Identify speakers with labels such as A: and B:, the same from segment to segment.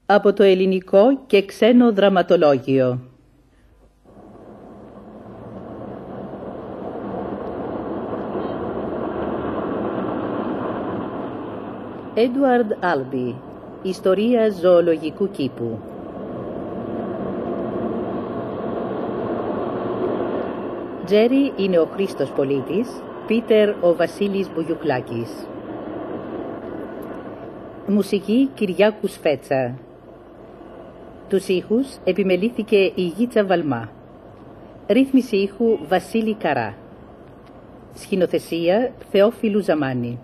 A: από το ελληνικό και ξένο δραματολόγιο. Έντουαρντ Άλμπι, ιστορία ζωολογικού κήπου. Τζέρι είναι ο Χρήστος Πολίτης, Πίτερ ο Βασίλης Μπουγιουκλάκης. Μουσική Κυριάκου Σφέτσα. Τους ήχους επιμελήθηκε η Γίτσα Βαλμά. Ρύθμιση ήχου Βασίλη Καρά. Σκηνοθεσία Θεόφιλου Ζαμάνη.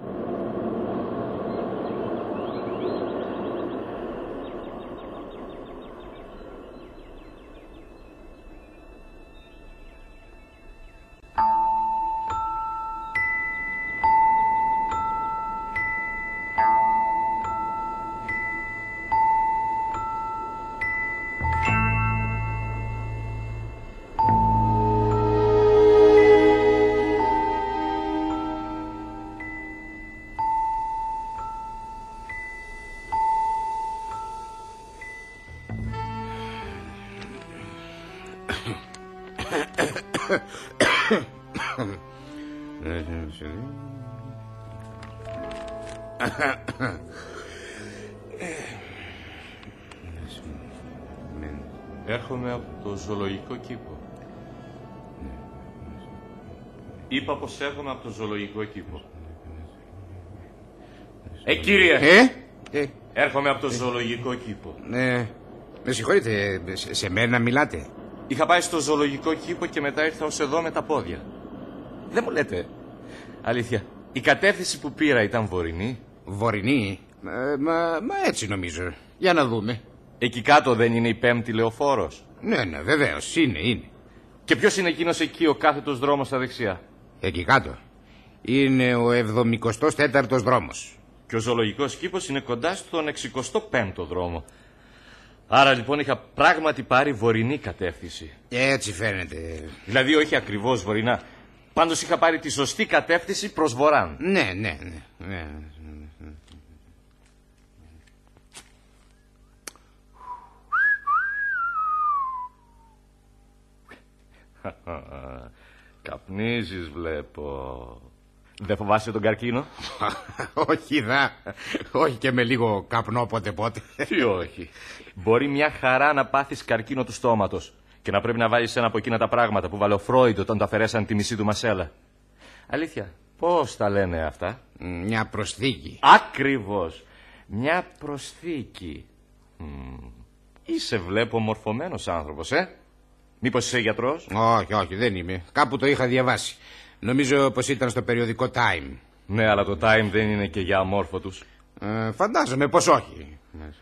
B: Έρχομαι από το ζωολογικό κήπο. Είπα πως έρχομαι από το ζωολογικό κήπο. Κύριε! Έρχομαι από το ζωολογικό κήπο.
C: Με συγχωρείτε, σε μένα μιλάτε?
B: Είχα πάει στο ζωολογικό κήπο και μετά ήρθα ως εδώ με τα πόδια. Δεν μου λέτε. Αλήθεια, η κατεύθυνση που πήρα ήταν βορεινή?
C: Βορεινή? Μα έτσι νομίζω. Για να δούμε.
B: Εκεί κάτω δεν είναι η 5η λεωφόρος?
C: Ναι, βεβαίως, είναι.
B: Και ποιος είναι εκείνος εκεί ο κάθετος δρόμος στα δεξιά?
C: Εκεί κάτω είναι ο 74ος δρόμος.
B: Και ο ζωολογικός κήπος είναι κοντά στον 65ο δρόμο. Άρα λοιπόν είχα πράγματι πάρει βορεινή κατεύθυνση.
C: Έτσι φαίνεται.
B: Δηλαδή όχι ακριβώς βορεινά. Πάντως είχα πάρει τη σωστή κατεύθυνση προς βορράν.
C: Ναι.
B: Καπνίζεις βλέπω. Δεν φοβάσαι τον καρκίνο?
C: Όχι και με λίγο καπνό πότε.
B: Τι όχι. Μπορεί μια χαρά να πάθεις καρκίνο του στόματος και να πρέπει να βάλεις ένα από εκείνα τα πράγματα που βάλε ο Φρόιντ όταν το αφαιρέσαν τη μισή του μασέλα. Αλήθεια, πώς τα λένε αυτά?
C: Μια προσθήκη.
B: Ακριβώς. Μια προσθήκη. Είσαι βλέπω μορφωμένος άνθρωπος, Μήπως είσαι γιατρός?
C: Όχι, δεν είμαι. Κάπου το είχα διαβάσει. Νομίζω πως ήταν στο περιοδικό Time.
B: Ναι, αλλά το Time δεν είναι και για αμόρφωτους.
C: Φαντάζομαι πως όχι.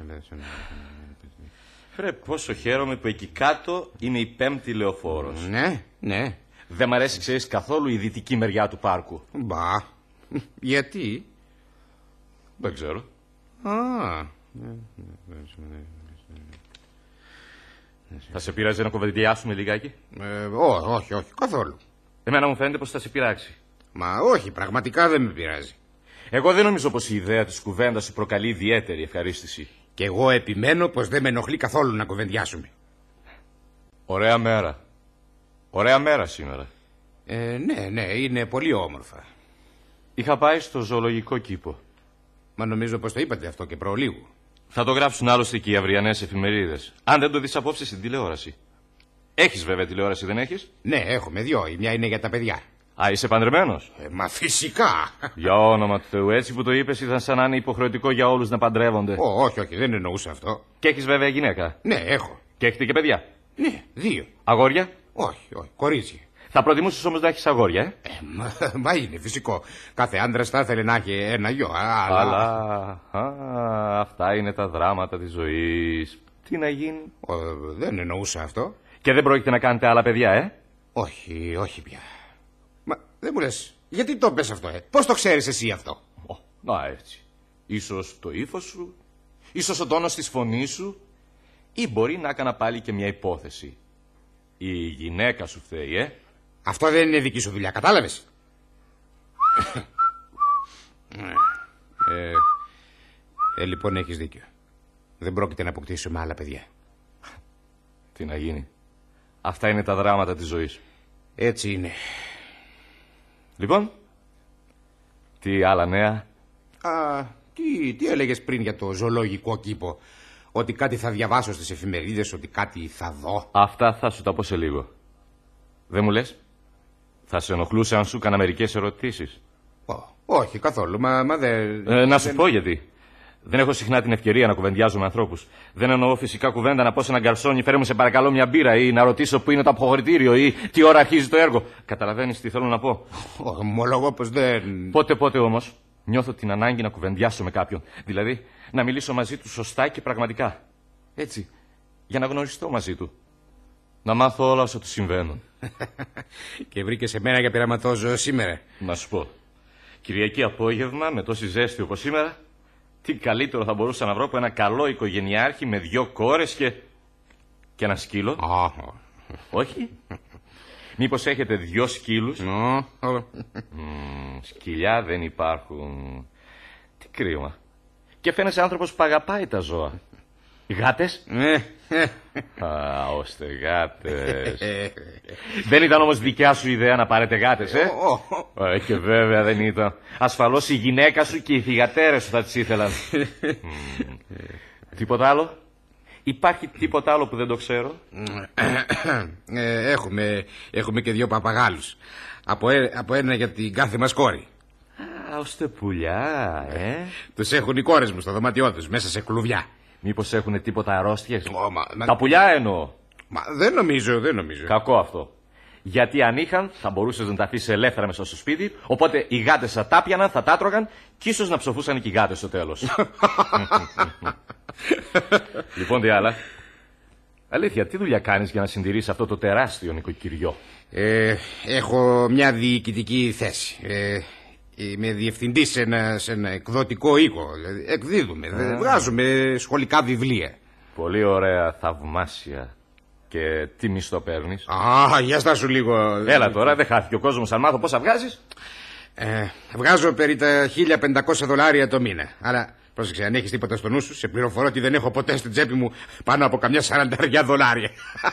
B: Φρε, πόσο χαίρομαι που εκεί κάτω είναι η 5η λεωφόρος.
C: Ναι.
B: Δεν μ' αρέσει, ξέρεις, καθόλου η δυτική μεριά του πάρκου.
C: Μπα, γιατί?
B: Δεν ξέρω. Θα σε πειράζει να κοβεντιάσουμε λιγάκι?
C: Όχι, καθόλου.
B: Εμένα μου φαίνεται πως θα σε πειράξει.
C: Μα όχι, πραγματικά δεν με πειράζει.
B: Εγώ δεν νομίζω πως η ιδέα της κουβέντας σου προκαλεί ιδιαίτερη ευχαρίστηση.
C: Και εγώ επιμένω πως δεν με ενοχλεί καθόλου να κουβεντιάσουμε.
B: Ωραία μέρα. Ωραία μέρα σήμερα.
C: Ναι, είναι πολύ όμορφα.
B: Είχα πάει στο ζωολογικό κήπο.
C: Μα νομίζω πως το είπατε αυτό και προλίγου.
B: Θα το γράψουν άλλωστε και οι αυριανές εφημερίδες. Αν δεν το δεις απόψε στην τηλεόραση. Έχεις βέβαια τηλεόραση, δεν έχεις?
C: Ναι, έχουμε δύο. Η μια είναι για τα παιδιά.
B: Α, είσαι παντρεμένος?
C: Μα φυσικά.
B: Για όνομα του Θεού, έτσι που το είπες ήταν σαν να είναι υποχρεωτικό για όλους να παντρεύονται.
C: Όχι, δεν εννοούσα αυτό.
B: Και έχεις βέβαια γυναίκα?
C: Ναι, έχω.
B: Και έχετε και παιδιά?
C: Ναι, 2.
B: Αγόρια?
C: Όχι, κορίτσι.
B: Θα προτιμούσες όμως να έχεις αγόρια,
C: Μα είναι φυσικό. Κάθε άντρας θα ήθελε να έχει ένα γιο.
B: Αλλά αυτά είναι τα δράματα της ζωής. Τι να γίνει?
C: Δεν εννοούσα αυτό.
B: Και δεν πρόκειται να κάνετε άλλα παιδιά,
C: Όχι πια. Μα δεν μου λες, γιατί το πες αυτό, Πώς το ξέρεις εσύ αυτό?
B: Να έτσι. Ίσως το ύφος σου, ίσως ο τόνος της φωνής σου, ή μπορεί να έκανα πάλι και μια υπόθεση. Η γυναίκα σου φταίει,
C: Αυτό δεν είναι δική σου δουλειά, κατάλαβες? Λοιπόν έχεις δίκιο. δεν πρόκειται να αποκτήσουμε άλλα παιδιά.
B: Τι να γίνει. Αυτά είναι τα δράματα της ζωής.
C: Έτσι είναι.
B: Λοιπόν, τι άλλα νέα?
C: Τι έλεγες πριν για το ζωολογικό κήπο? Ότι κάτι θα διαβάσω στις εφημερίδες, ότι κάτι θα δω.
B: Αυτά θα σου τα πω σε λίγο. Δεν μου λες? Θα σε ενοχλούσε αν σου έκανα μερικές ερωτήσεις?
C: Όχι καθόλου, μα δεν...
B: Να σου πω γιατί. Δεν έχω συχνά την ευκαιρία να κουβεντιάζω με ανθρώπους. Δεν εννοώ φυσικά κουβέντα να πω σε έναν γκαρσόνι, φέρε μου σε παρακαλώ μια μπύρα, ή να ρωτήσω πού είναι το αποχωρητήριο, ή τι ώρα αρχίζει το έργο. Καταλαβαίνεις τι θέλω να πω?
C: Ομολογώ πως δεν...
B: Πότε όμως νιώθω την ανάγκη να κουβεντιάσω με κάποιον. Δηλαδή να μιλήσω μαζί του σωστά και πραγματικά. Έτσι, για να γνωριστώ μαζί του. Να μάθω όλα όσα του συμβαίνουν.
C: Και βρήκε σε μένα για πειραματόζωο σήμερα.
B: Να σου πω. Κυριακή απόγευμα, με τόση ζέστη όπως σήμερα, τι καλύτερο θα μπορούσα να βρω από ένα καλό οικογενειάρχη με 2 κόρες και ένα σκύλο? Όχι. Μήπως έχετε 2 σκύλους? Σκυλιά δεν υπάρχουν. Τι κρίμα. Και φαίνεσαι άνθρωπος που αγαπάει τα ζώα. Γάτες? Ώστε γάτες. Δεν ήταν όμως δικιά σου ιδέα να πάρετε γάτες, Και βέβαια δεν ήταν. Ασφαλώς η γυναίκα σου και οι θυγατέρες σου θα τις ήθελαν. Τίποτα άλλο? Υπάρχει τίποτα άλλο που δεν το ξέρω?
C: Έχουμε και 2 παπαγάλους. Από ένα για την κάθε μας κόρη.
B: Ώστε πουλιά,
C: Τους έχουν οι κόρες μου στο δωμάτιό τους, μέσα σε κλουβιά.
B: Μήπως έχουνε τίποτα αρρώστιες? Τα πουλιά εννοώ.
C: Δεν νομίζω.
B: Κακό αυτό. Γιατί αν είχαν, θα μπορούσες να τα αφήσεις ελεύθερα μέσα στο σπίτι. Οπότε οι γάτες θα τα πιαναν, θα τα τρώγαν και ίσως να ψοφούσαν και οι γάτες στο τέλος. Λοιπόν, τι άλλα? Αλήθεια, τι δουλειά κάνεις για να συντηρείς αυτό το τεράστιο νοικοκυριό?
C: Έχω μια διοικητική θέση. Είμαι διευθυντής σε ένα εκδοτικό οίκο. Δηλαδή, εκδίδουμε, βγάζουμε σχολικά βιβλία.
B: Πολύ ωραία, θαυμάσια. Και τι μισθό παίρνεις?
C: Για στάσου λίγο.
B: Έλα τώρα, δεν χάθηκε ο κόσμος. Αν μάθω πόσα βγάζεις?
C: Βγάζω περί τα $1.500 το μήνα. Αλλά πρόσεξε, αν έχεις τίποτα στο νου σου, σε πληροφορώ ότι δεν έχω ποτέ στην τσέπη μου πάνω από καμιά $40.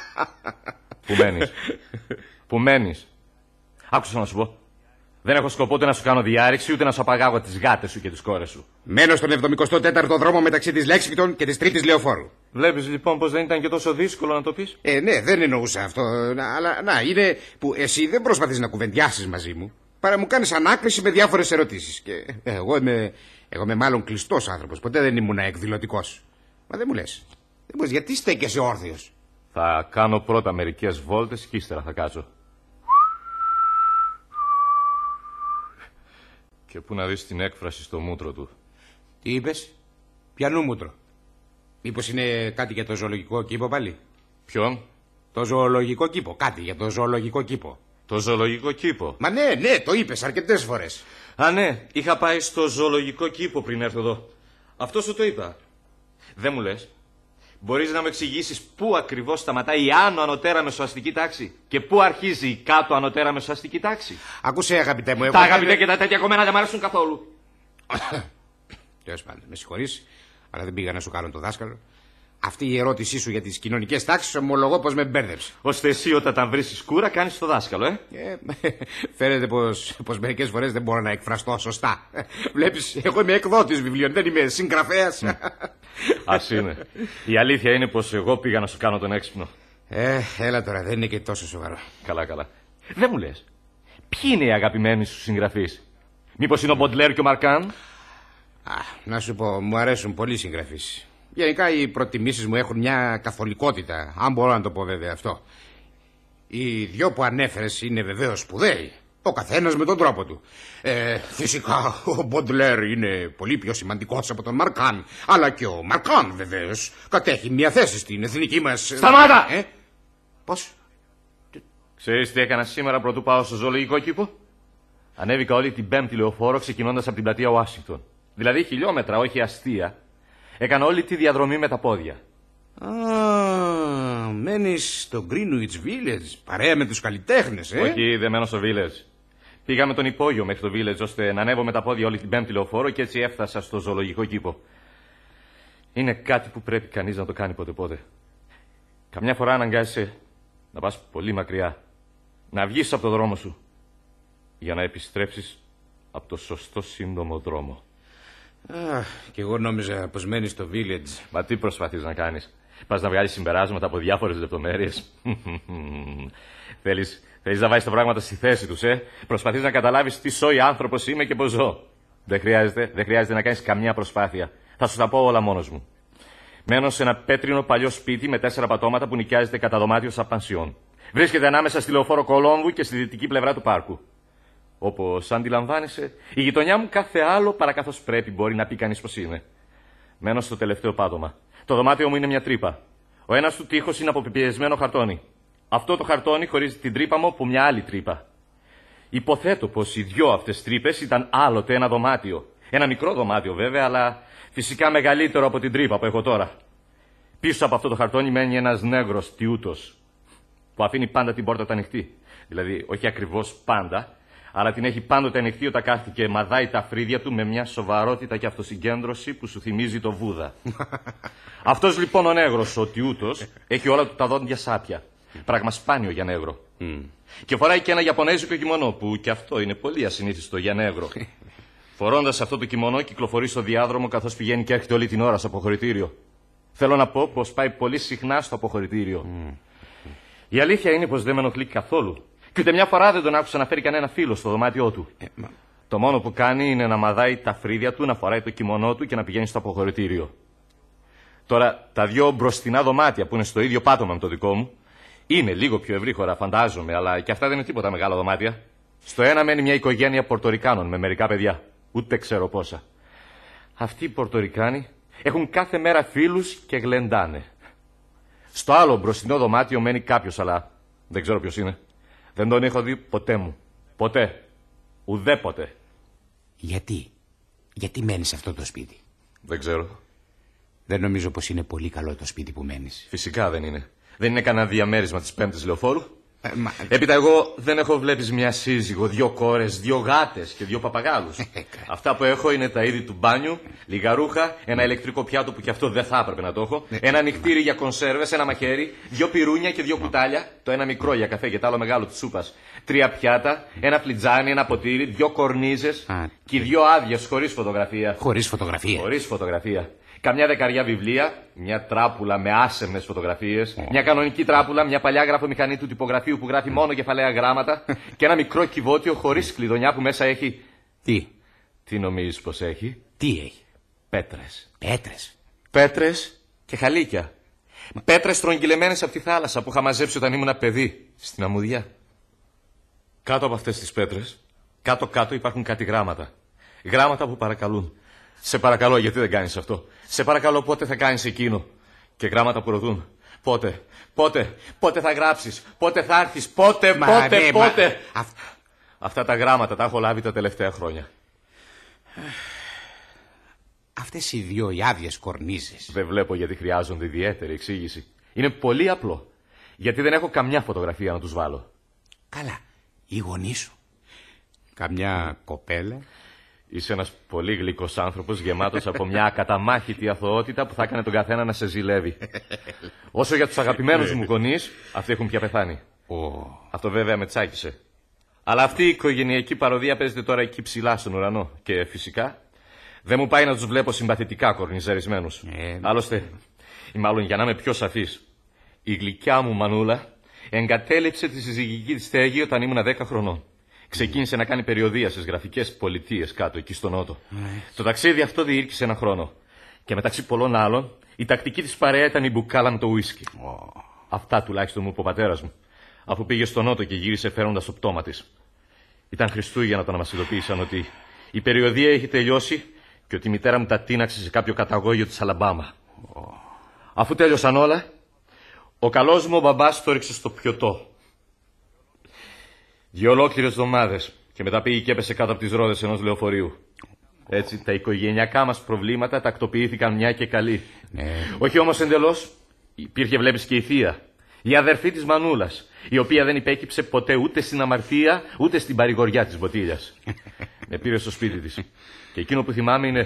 B: Πού μένεις? Άκουσα να σου πω. Δεν έχω σκοπό ούτε να σου κάνω διάρρηξη, ούτε να σου απαγάγω τις γάτες σου και τις κόρες σου.
C: Μένω στον 74ο δρόμο μεταξύ της Λέξιγκτον και της 3ης Λεωφόρου.
B: Βλέπεις λοιπόν πως δεν ήταν και τόσο δύσκολο να το πεις?
C: Ναι, δεν εννοούσα αυτό. Αλλά είναι που εσύ δεν προσπαθείς να κουβεντιάσεις μαζί μου, παρά μου κάνεις ανάκριση με διάφορες ερωτήσεις. Και εγώ είμαι μάλλον κλειστός άνθρωπος. Ποτέ δεν ήμουν εκδηλωτικός. Μα δεν μου λες. Δεν μπορείς, γιατί στέκεσαι όρθιος?
B: Θα κάνω πρώτα μερικές βόλτες και ύστερα θα κάτσω. Και πού να δεις την έκφραση στο μούτρο του.
C: Τι είπες? Ποιανού μούτρο? Μήπως είναι κάτι για το ζωολογικό κήπο πάλι?
B: Ποιον?
C: Το ζωολογικό κήπο. Κάτι για το ζωολογικό κήπο.
B: Το ζωολογικό κήπο?
C: Μα ναι, το είπες αρκετές φορές.
B: Ναι, είχα πάει στο ζωολογικό κήπο πριν έρθω εδώ. Αυτό σου το είπα. Δεν μου λες? Μπορείς να μου εξηγήσεις πού ακριβώς σταματάει η άνω ανωτέρα μεσοαστική τάξη και πού αρχίζει η κάτω ανωτέρα μεσοαστική τάξη?
C: Ακούσε, αγαπητέ μου,
B: τα αγαπητέ και τα τέτοια κομμένα δεν μ' αρέσουν καθόλου.
C: Τέλος πάντων, με συγχωρείς, αλλά δεν πήγα να σου κάνω το δάσκαλο. Αυτή η ερώτησή σου για τις κοινωνικές τάξεις ομολογώ πως με μπέρδεψε.
B: Ώστε εσύ όταν τα βρίσκεις κούρα κάνεις το δάσκαλο,
C: Φαίνεται πως μερικές φορές δεν μπορώ να εκφραστώ σωστά. Βλέπεις, εγώ είμαι εκδότης βιβλίων, δεν είμαι συγγραφέας.
B: Ας είναι. Η αλήθεια είναι πως εγώ πήγα να σου κάνω τον έξυπνο.
C: Έλα τώρα, δεν είναι και τόσο σοβαρό.
B: Καλά. Δεν μου λες, ποιοι είναι οι αγαπημένοι σου συγγραφείς? Μήπως είναι ο Μποντλέρ και ο Μαρκάν?
C: Να σου πω, μου αρέσουν πολλοί συγγραφείς. Γενικά οι προτιμήσεις μου έχουν μια καθολικότητα, αν μπορώ να το πω βέβαια αυτό. Οι 2 που ανέφερες είναι βεβαίως σπουδαίοι, ο καθένας με τον τρόπο του. Φυσικά ο Μποντλέρ είναι πολύ πιο σημαντικός από τον Μαρκάν, αλλά και ο Μαρκάν βεβαίως κατέχει μια θέση στην εθνική μας...
B: Σταμάτα!
C: Πώς?
B: Ξέρεις τι έκανα σήμερα πρωτού πάω στο ζωολογικό κήπο? Ανέβηκα όλη την 5η Λεωφόρο ξεκινώντας από την πλατεία Ουάσιγκτον. Δηλαδή χιλιόμετρα, όχι αστεία. Έκανα όλη τη διαδρομή με τα πόδια.
C: Μένεις στο Greenwich Village, παρέα με τους καλλιτέχνες,
B: Όχι, δεν μένω στο Village. Πήγα με τον υπόγειο μέχρι το Village ώστε να ανέβω με τα πόδια όλη την 5η Λεωφόρο και έτσι έφτασα στο ζωολογικό κήπο. είναι κάτι που πρέπει κανείς να το κάνει πότε-πότε. Καμιά φορά αναγκάζεσαι να πας πολύ μακριά, να βγεις από το δρόμο σου, για να επιστρέψεις από το σωστό σύντομο δρόμο.
C: Κι εγώ νόμιζα πως μένεις στο village.
B: Μα τι προσπαθείς να κάνεις? Πας να βγάλεις συμπεράσματα από διάφορες λεπτομέρειες? Θέλεις να βάλεις τα πράγματα στη θέση τους, Προσπαθείς να καταλάβεις τι σόι άνθρωπος είμαι και πώς ζω. Δεν χρειάζεται να κάνεις καμιά προσπάθεια. Θα σου τα πω όλα μόνος μου. Μένω σε ένα πέτρινο παλιό σπίτι με 4 πατώματα που νοικιάζεται κατά δωμάτιο σαν πανσιόν. Βρίσκεται ανάμεσα στη λεωφόρο Κολόμβου και στη δυτική πλευρά του πάρκου. Όπως αντιλαμβάνεσαι, η γειτονιά μου κάθε άλλο παρακαθώς πρέπει μπορεί να πει κανείς πως είναι. Μένω στο τελευταίο πάτωμα. Το δωμάτιο μου είναι μια τρύπα. Ο ένας του τοίχος είναι από πεπιεσμένο χαρτόνι. Αυτό το χαρτόνι χωρίζει την τρύπα μου από μια άλλη τρύπα. Υποθέτω πως οι δυο αυτές τρύπες ήταν άλλοτε ένα δωμάτιο. Ένα μικρό δωμάτιο βέβαια, αλλά φυσικά μεγαλύτερο από την τρύπα που έχω τώρα. Πίσω από αυτό το χαρτόνι μένει ένας νέγρος τιούτος, που αφήνει πάντα την πόρτα ανοιχτή. Δηλαδή, όχι ακριβώς πάντα, αλλά την έχει πάντοτε ανοιχτή όταν κάθεται και μαδάει τα φρύδια του με μια σοβαρότητα και αυτοσυγκέντρωση που σου θυμίζει το Βούδα. Αυτός λοιπόν ο νέγρος, ο τιούτος, έχει όλα του τα δόντια σάπια. Πράγμα σπάνιο για νέγρο. Και φοράει και ένα ιαπωνέζικο κιμονό, που και αυτό είναι πολύ ασυνήθιστο για νέγρο. Φορώντας αυτό το κιμονό, κυκλοφορεί στο διάδρομο καθώς πηγαίνει και έρχεται όλη την ώρα στο αποχωρητήριο. Θέλω να πω πως πάει πολύ συχνά στο αποχωρητήριο. Η αλήθεια είναι πως δεν με ενοχλεί καθόλου. Και ούτε μια φορά δεν τον άκουσα να φέρει κανένα φίλο στο δωμάτιό του. Το μόνο που κάνει είναι να μαδάει τα φρύδια του, να φοράει το κιμονό του και να πηγαίνει στο αποχωρητήριο. Τώρα, τα δυο μπροστινά δωμάτια που είναι στο ίδιο πάτωμα με το δικό μου είναι λίγο πιο ευρύχωρα, φαντάζομαι, αλλά και αυτά δεν είναι τίποτα μεγάλα δωμάτια. Στο ένα μένει μια οικογένεια Πορτορικάνων με μερικά παιδιά. Ούτε ξέρω πόσα. Αυτοί οι Πορτορικάνοι έχουν κάθε μέρα φίλους και γλεντάνε. Στο άλλο μπροστινό δωμάτιο μένει κάποιος, αλλά δεν ξέρω ποιος είναι. Δεν τον έχω δει ποτέ μου. Ποτέ. Ουδέποτε.
C: Γιατί μένεις σε αυτό το σπίτι?
B: Δεν ξέρω.
C: Δεν νομίζω πως είναι πολύ καλό το σπίτι που μένεις.
B: Φυσικά δεν είναι. Δεν είναι κανένα διαμέρισμα της 5ης λεωφόρου. Έπειτα εγώ δεν έχω, βλέπεις, μια σύζυγο, 2 κόρες, 2 γάτες και 2 παπαγάλους. Αυτά που έχω είναι τα είδη του μπάνιου, λίγα ρούχα, ένα ηλεκτρικό πιάτο που κι αυτό δεν θα έπρεπε να το έχω, ένα νυχτήρι για κονσέρβες, ένα μαχαίρι, 2 πυρούνια και 2 κουτάλια, το ένα μικρό για καφέ και το άλλο μεγάλο της σούπας, 3 πιάτα, ένα φλιτζάνι, ένα ποτήρι, 2 κορνίζες και 2 άδειες χωρίς φωτογραφία.
C: Χωρίς φωτογραφία?
B: Χωρίς φωτογραφία. Καμιά 10 βιβλία, μια τράπουλα με άσεμνες φωτογραφίες, μια κανονική τράπουλα, μια παλιά γραφομηχανή του τυπογραφείου που γράφει μόνο κεφαλαία γράμματα και ένα μικρό κυβότιο χωρίς κλειδονιά που μέσα έχει... Τι νομίζεις πως έχει?
C: Τι έχει?
B: Πέτρες.
C: Πέτρες?
B: Πέτρες και χαλίκια. Πέτρες στρογγυλεμένες από τη θάλασσα που είχα μαζέψει όταν ήμουν παιδί, στην Αμμουδιά. Κάτω από αυτές τις πέτρες, κάτω-κάτω υπάρχουν κάτι γράμματα. Γράμματα που παρακαλούν. Σε παρακαλώ, γιατί δεν κάνεις αυτό? Σε παρακαλώ, πότε θα κάνεις εκείνο? Και γράμματα που ρωτούν. Πότε θα γράψεις? Πότε θα έρθεις? Πότε? Αυτά τα γράμματα τα έχω λάβει τα τελευταία χρόνια.
C: Αυτές οι 2 οι άδειες κορνίζες.
B: Δεν βλέπω γιατί χρειάζονται ιδιαίτερη εξήγηση. Είναι πολύ απλό. Γιατί δεν έχω καμιά φωτογραφία να τους βάλω.
C: Καλά, οι γονείς σου? Καμιά κοπέλα?
B: Είσαι ένας πολύ γλυκός άνθρωπος, γεμάτος από μια ακαταμάχητη αθωότητα που θα έκανε τον καθένα να σε ζηλεύει. Όσο για τους αγαπημένους μου γονείς, αυτοί έχουν πια πεθάνει. Αυτό βέβαια με τσάκισε. Αλλά αυτή η οικογενειακή παροδία παίζεται τώρα εκεί ψηλά στον ουρανό. Και φυσικά δεν μου πάει να τους βλέπω συμπαθητικά κορνιζαρισμένους. Άλλωστε, ή μάλλον για να είμαι πιο σαφής, η γλυκιά μου μανούλα εγκατέλειψε τη συζυγική της στέγη όταν ήμουν 10 χρονών. Ξεκίνησε να κάνει περιοδεία στις γραφικές πολιτείες κάτω εκεί στο νότο. Το ταξίδι αυτό διήρκησε 1 χρόνο. Και μεταξύ πολλών άλλων, η τακτική της παρέα ήταν η μπουκάλα με το ουίσκι. Αυτά τουλάχιστον μου είπε ο πατέρας μου, αφού πήγε στο νότο και γύρισε φέροντας το πτώμα της. Ήταν Χριστούγεννα όταν μας ειδοποίησαν ότι η περιοδεία είχε τελειώσει και ότι η μητέρα μου τα τίναξε σε κάποιο καταγόγιο της Αλαμπάμα. Αφού τέλειωσαν όλα, ο καλός μου ο μπαμπάς το έριξε στο πιωτό. 2 ολόκληρες εβδομάδες και μετά πήγε και έπεσε κάτω από τις ρόδες ενός λεωφορείου. Έτσι τα οικογενειακά μας προβλήματα τακτοποιήθηκαν μια και καλή. Όχι όμως εντελώς. Υπήρχε, βλέπεις, και η θεία, η αδερφή της Μανούλας, η οποία δεν υπέκυψε ποτέ ούτε στην αμαρτία ούτε στην παρηγοριά της μποτήλιας. Με πήρε στο σπίτι της. Και εκείνο που θυμάμαι είναι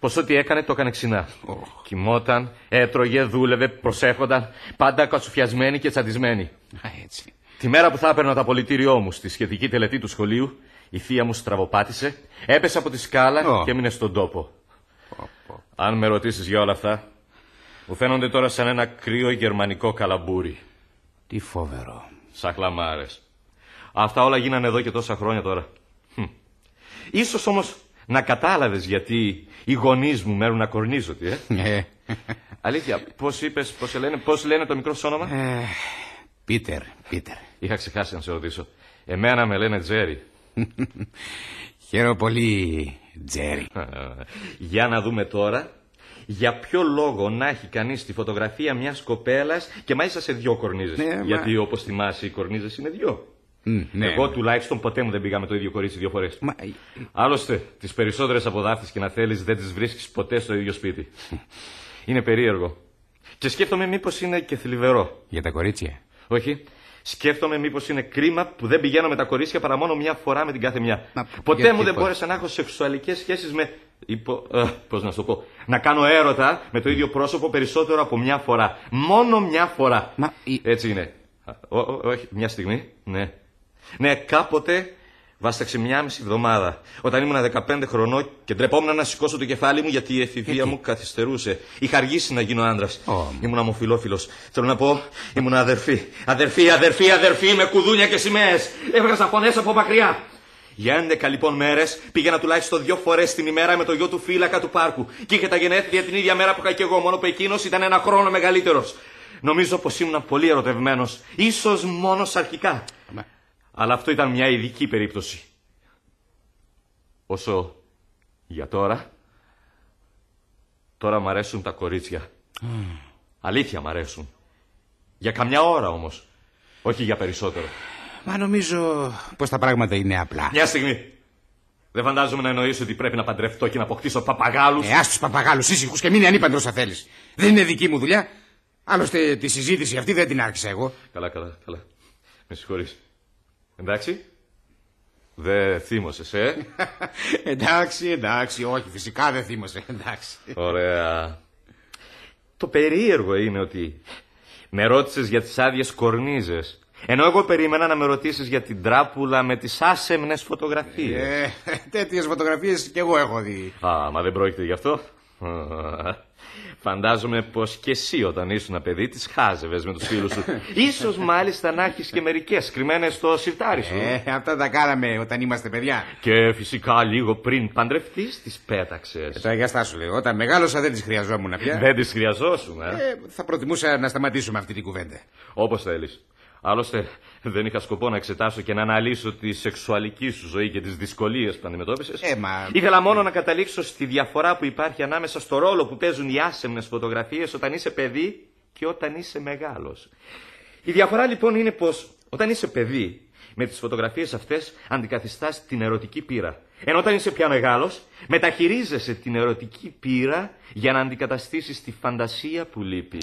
B: Πως ό,τι έκανε το έκανε ξινά. Κοιμόταν, έτρωγε, δούλευε, προσέχονταν, πάντα κατσουφιασμένη και τσαντισμένη.
C: Έτσι.
B: Τη μέρα που θα έπαιρνα το απολυτήριό μου στη σχετική τελετή του σχολείου, η θεία μου στραβοπάτησε, έπεσε από τη σκάλα και έμεινε στον τόπο. Αν με ρωτήσεις για όλα αυτά, μου φαίνονται τώρα σαν ένα κρύο γερμανικό καλαμπούρι.
C: Τι φοβερό.
B: Σαν χλαμάρες. Αυτά όλα γίνανε εδώ και τόσα χρόνια τώρα. Ίσως όμως να κατάλαβες γιατί οι γονείς μου μένουν να κορνίζονται, Αλήθεια, πώς λένε το μικρό σου όνομα?
C: Πίτερ.
B: Είχα ξεχάσει να σε ρωτήσω. Εμένα με λένε Τζέρι.
C: Χαίρομαι πολύ, Τζέρι.
B: Για να δούμε τώρα για ποιο λόγο να έχει κανείς τη φωτογραφία μιας κοπέλας και μάλιστα σε 2 κορνίζες. Γιατί όπως θυμάσαι οι κορνίζες είναι 2. Εγώ τουλάχιστον ποτέ μου δεν πήγα με το ίδιο κορίτσι 2 φορές. Άλλωστε, τις περισσότερες από δάφτεις και να θέλεις δεν τις βρίσκεις ποτέ στο ίδιο σπίτι. Είναι περίεργο. Και σκέφτομαι μήπως είναι και θλιβερό.
C: Για τα κορίτσια?
B: Όχι. Σκέφτομαι μήπως είναι κρίμα που δεν πηγαίνω με τα κορίτσια παρά μόνο μια φορά με την κάθε μια. Ποτέ μου δεν μπόρεσα να έχω σεξουαλικές σχέσεις με... πώς να σου το πω. Να κάνω έρωτα με το ίδιο πρόσωπο περισσότερο από μια φορά. Μόνο μια φορά. Έτσι είναι. Όχι, μια στιγμή. Ναι, κάποτε βάσταξε 1,5 εβδομάδα. Όταν ήμουν 15 χρονών και ντρεπόμουν να σηκώσω το κεφάλι μου γιατί η εφηβεία μου καθυστερούσε. Είχα αργήσει να γίνω άντρας. Ήμουν ομοφυλόφιλος. Θέλω να πω, ήμουν αδερφή. Αδερφή με κουδούνια και σημαίες. Έβγαζα φωνές από μακριά. Για 11 λοιπόν μέρες πήγαινα τουλάχιστον 2 φορές την ημέρα με το γιο του φύλακα του πάρκου. Και είχε τα γενέθλια την ίδια μέρα που είχα και εγώ, μόνο που εκείνος ήταν 1 χρόνο μεγαλύτερος. Νομίζω πως ήμουν πολύ ερωτευμένος. Ίσως μόνος αρχικά. Αλλά αυτό ήταν μια ειδική περίπτωση. Όσο για τώρα μ' αρέσουν τα κορίτσια. Αλήθεια μ' αρέσουν. Για καμιά ώρα όμως. Όχι για περισσότερο.
C: Μα νομίζω πως τα πράγματα είναι απλά.
B: Μια στιγμή. Δεν φαντάζομαι να εννοείς ότι πρέπει να παντρευτώ και να αποκτήσω παπαγάλους.
C: Ας τους παπαγάλους ήσυχους και μείνει ανήπαντρος αν θέλεις. Δεν είναι δική μου δουλειά. Άλλωστε τη συζήτηση αυτή δεν την άρχισα εγώ.
B: Καλά. Με συγχωρείς. Εντάξει. Δεν θύμωσες,
C: Εντάξει, όχι, φυσικά δεν θύμωσε, εντάξει.
B: Ωραία. Το περίεργο είναι ότι με ρώτησες για τις άδειες κορνίζες, ενώ εγώ περίμενα να με ρωτήσεις για την τράπουλα με τις άσεμνες φωτογραφίες.
C: Τέτοιες φωτογραφίες κι εγώ έχω δει.
B: Μα δεν πρόκειται γι' αυτό. Φαντάζομαι πως και εσύ όταν ήσουν παιδί τις χάζευες με τους φίλους σου. Ίσως μάλιστα να έχεις και μερικές κρυμμένες στο σιρτάρι σου.
C: Αυτά τα κάναμε όταν είμαστε παιδιά.
B: Και φυσικά λίγο πριν παντρευτείς τις πέταξες.
C: Τώρα για στάσου λέω, όταν μεγάλωσα δεν τις χρειαζόμουν πια.
B: Δεν τις χρειαζόσουν,
C: Θα προτιμούσα να σταματήσουμε αυτή την κουβέντα.
B: Όπως θέλεις. Άλλωστε, δεν είχα σκοπό να εξετάσω και να αναλύσω τη σεξουαλική σου ζωή και τις δυσκολίες που αντιμετώπισες. Ήθελα μόνο να καταλήξω στη διαφορά που υπάρχει ανάμεσα στο ρόλο που παίζουν οι άσεμνες φωτογραφίες όταν είσαι παιδί και όταν είσαι μεγάλος. Η διαφορά λοιπόν είναι πως όταν είσαι παιδί, με τις φωτογραφίες αυτές αντικαθιστάς την ερωτική πείρα. Ενώ όταν είσαι πια μεγάλος, μεταχειρίζεσαι την ερωτική πείρα για να αντικαταστήσεις τη φαντασία που λείπει.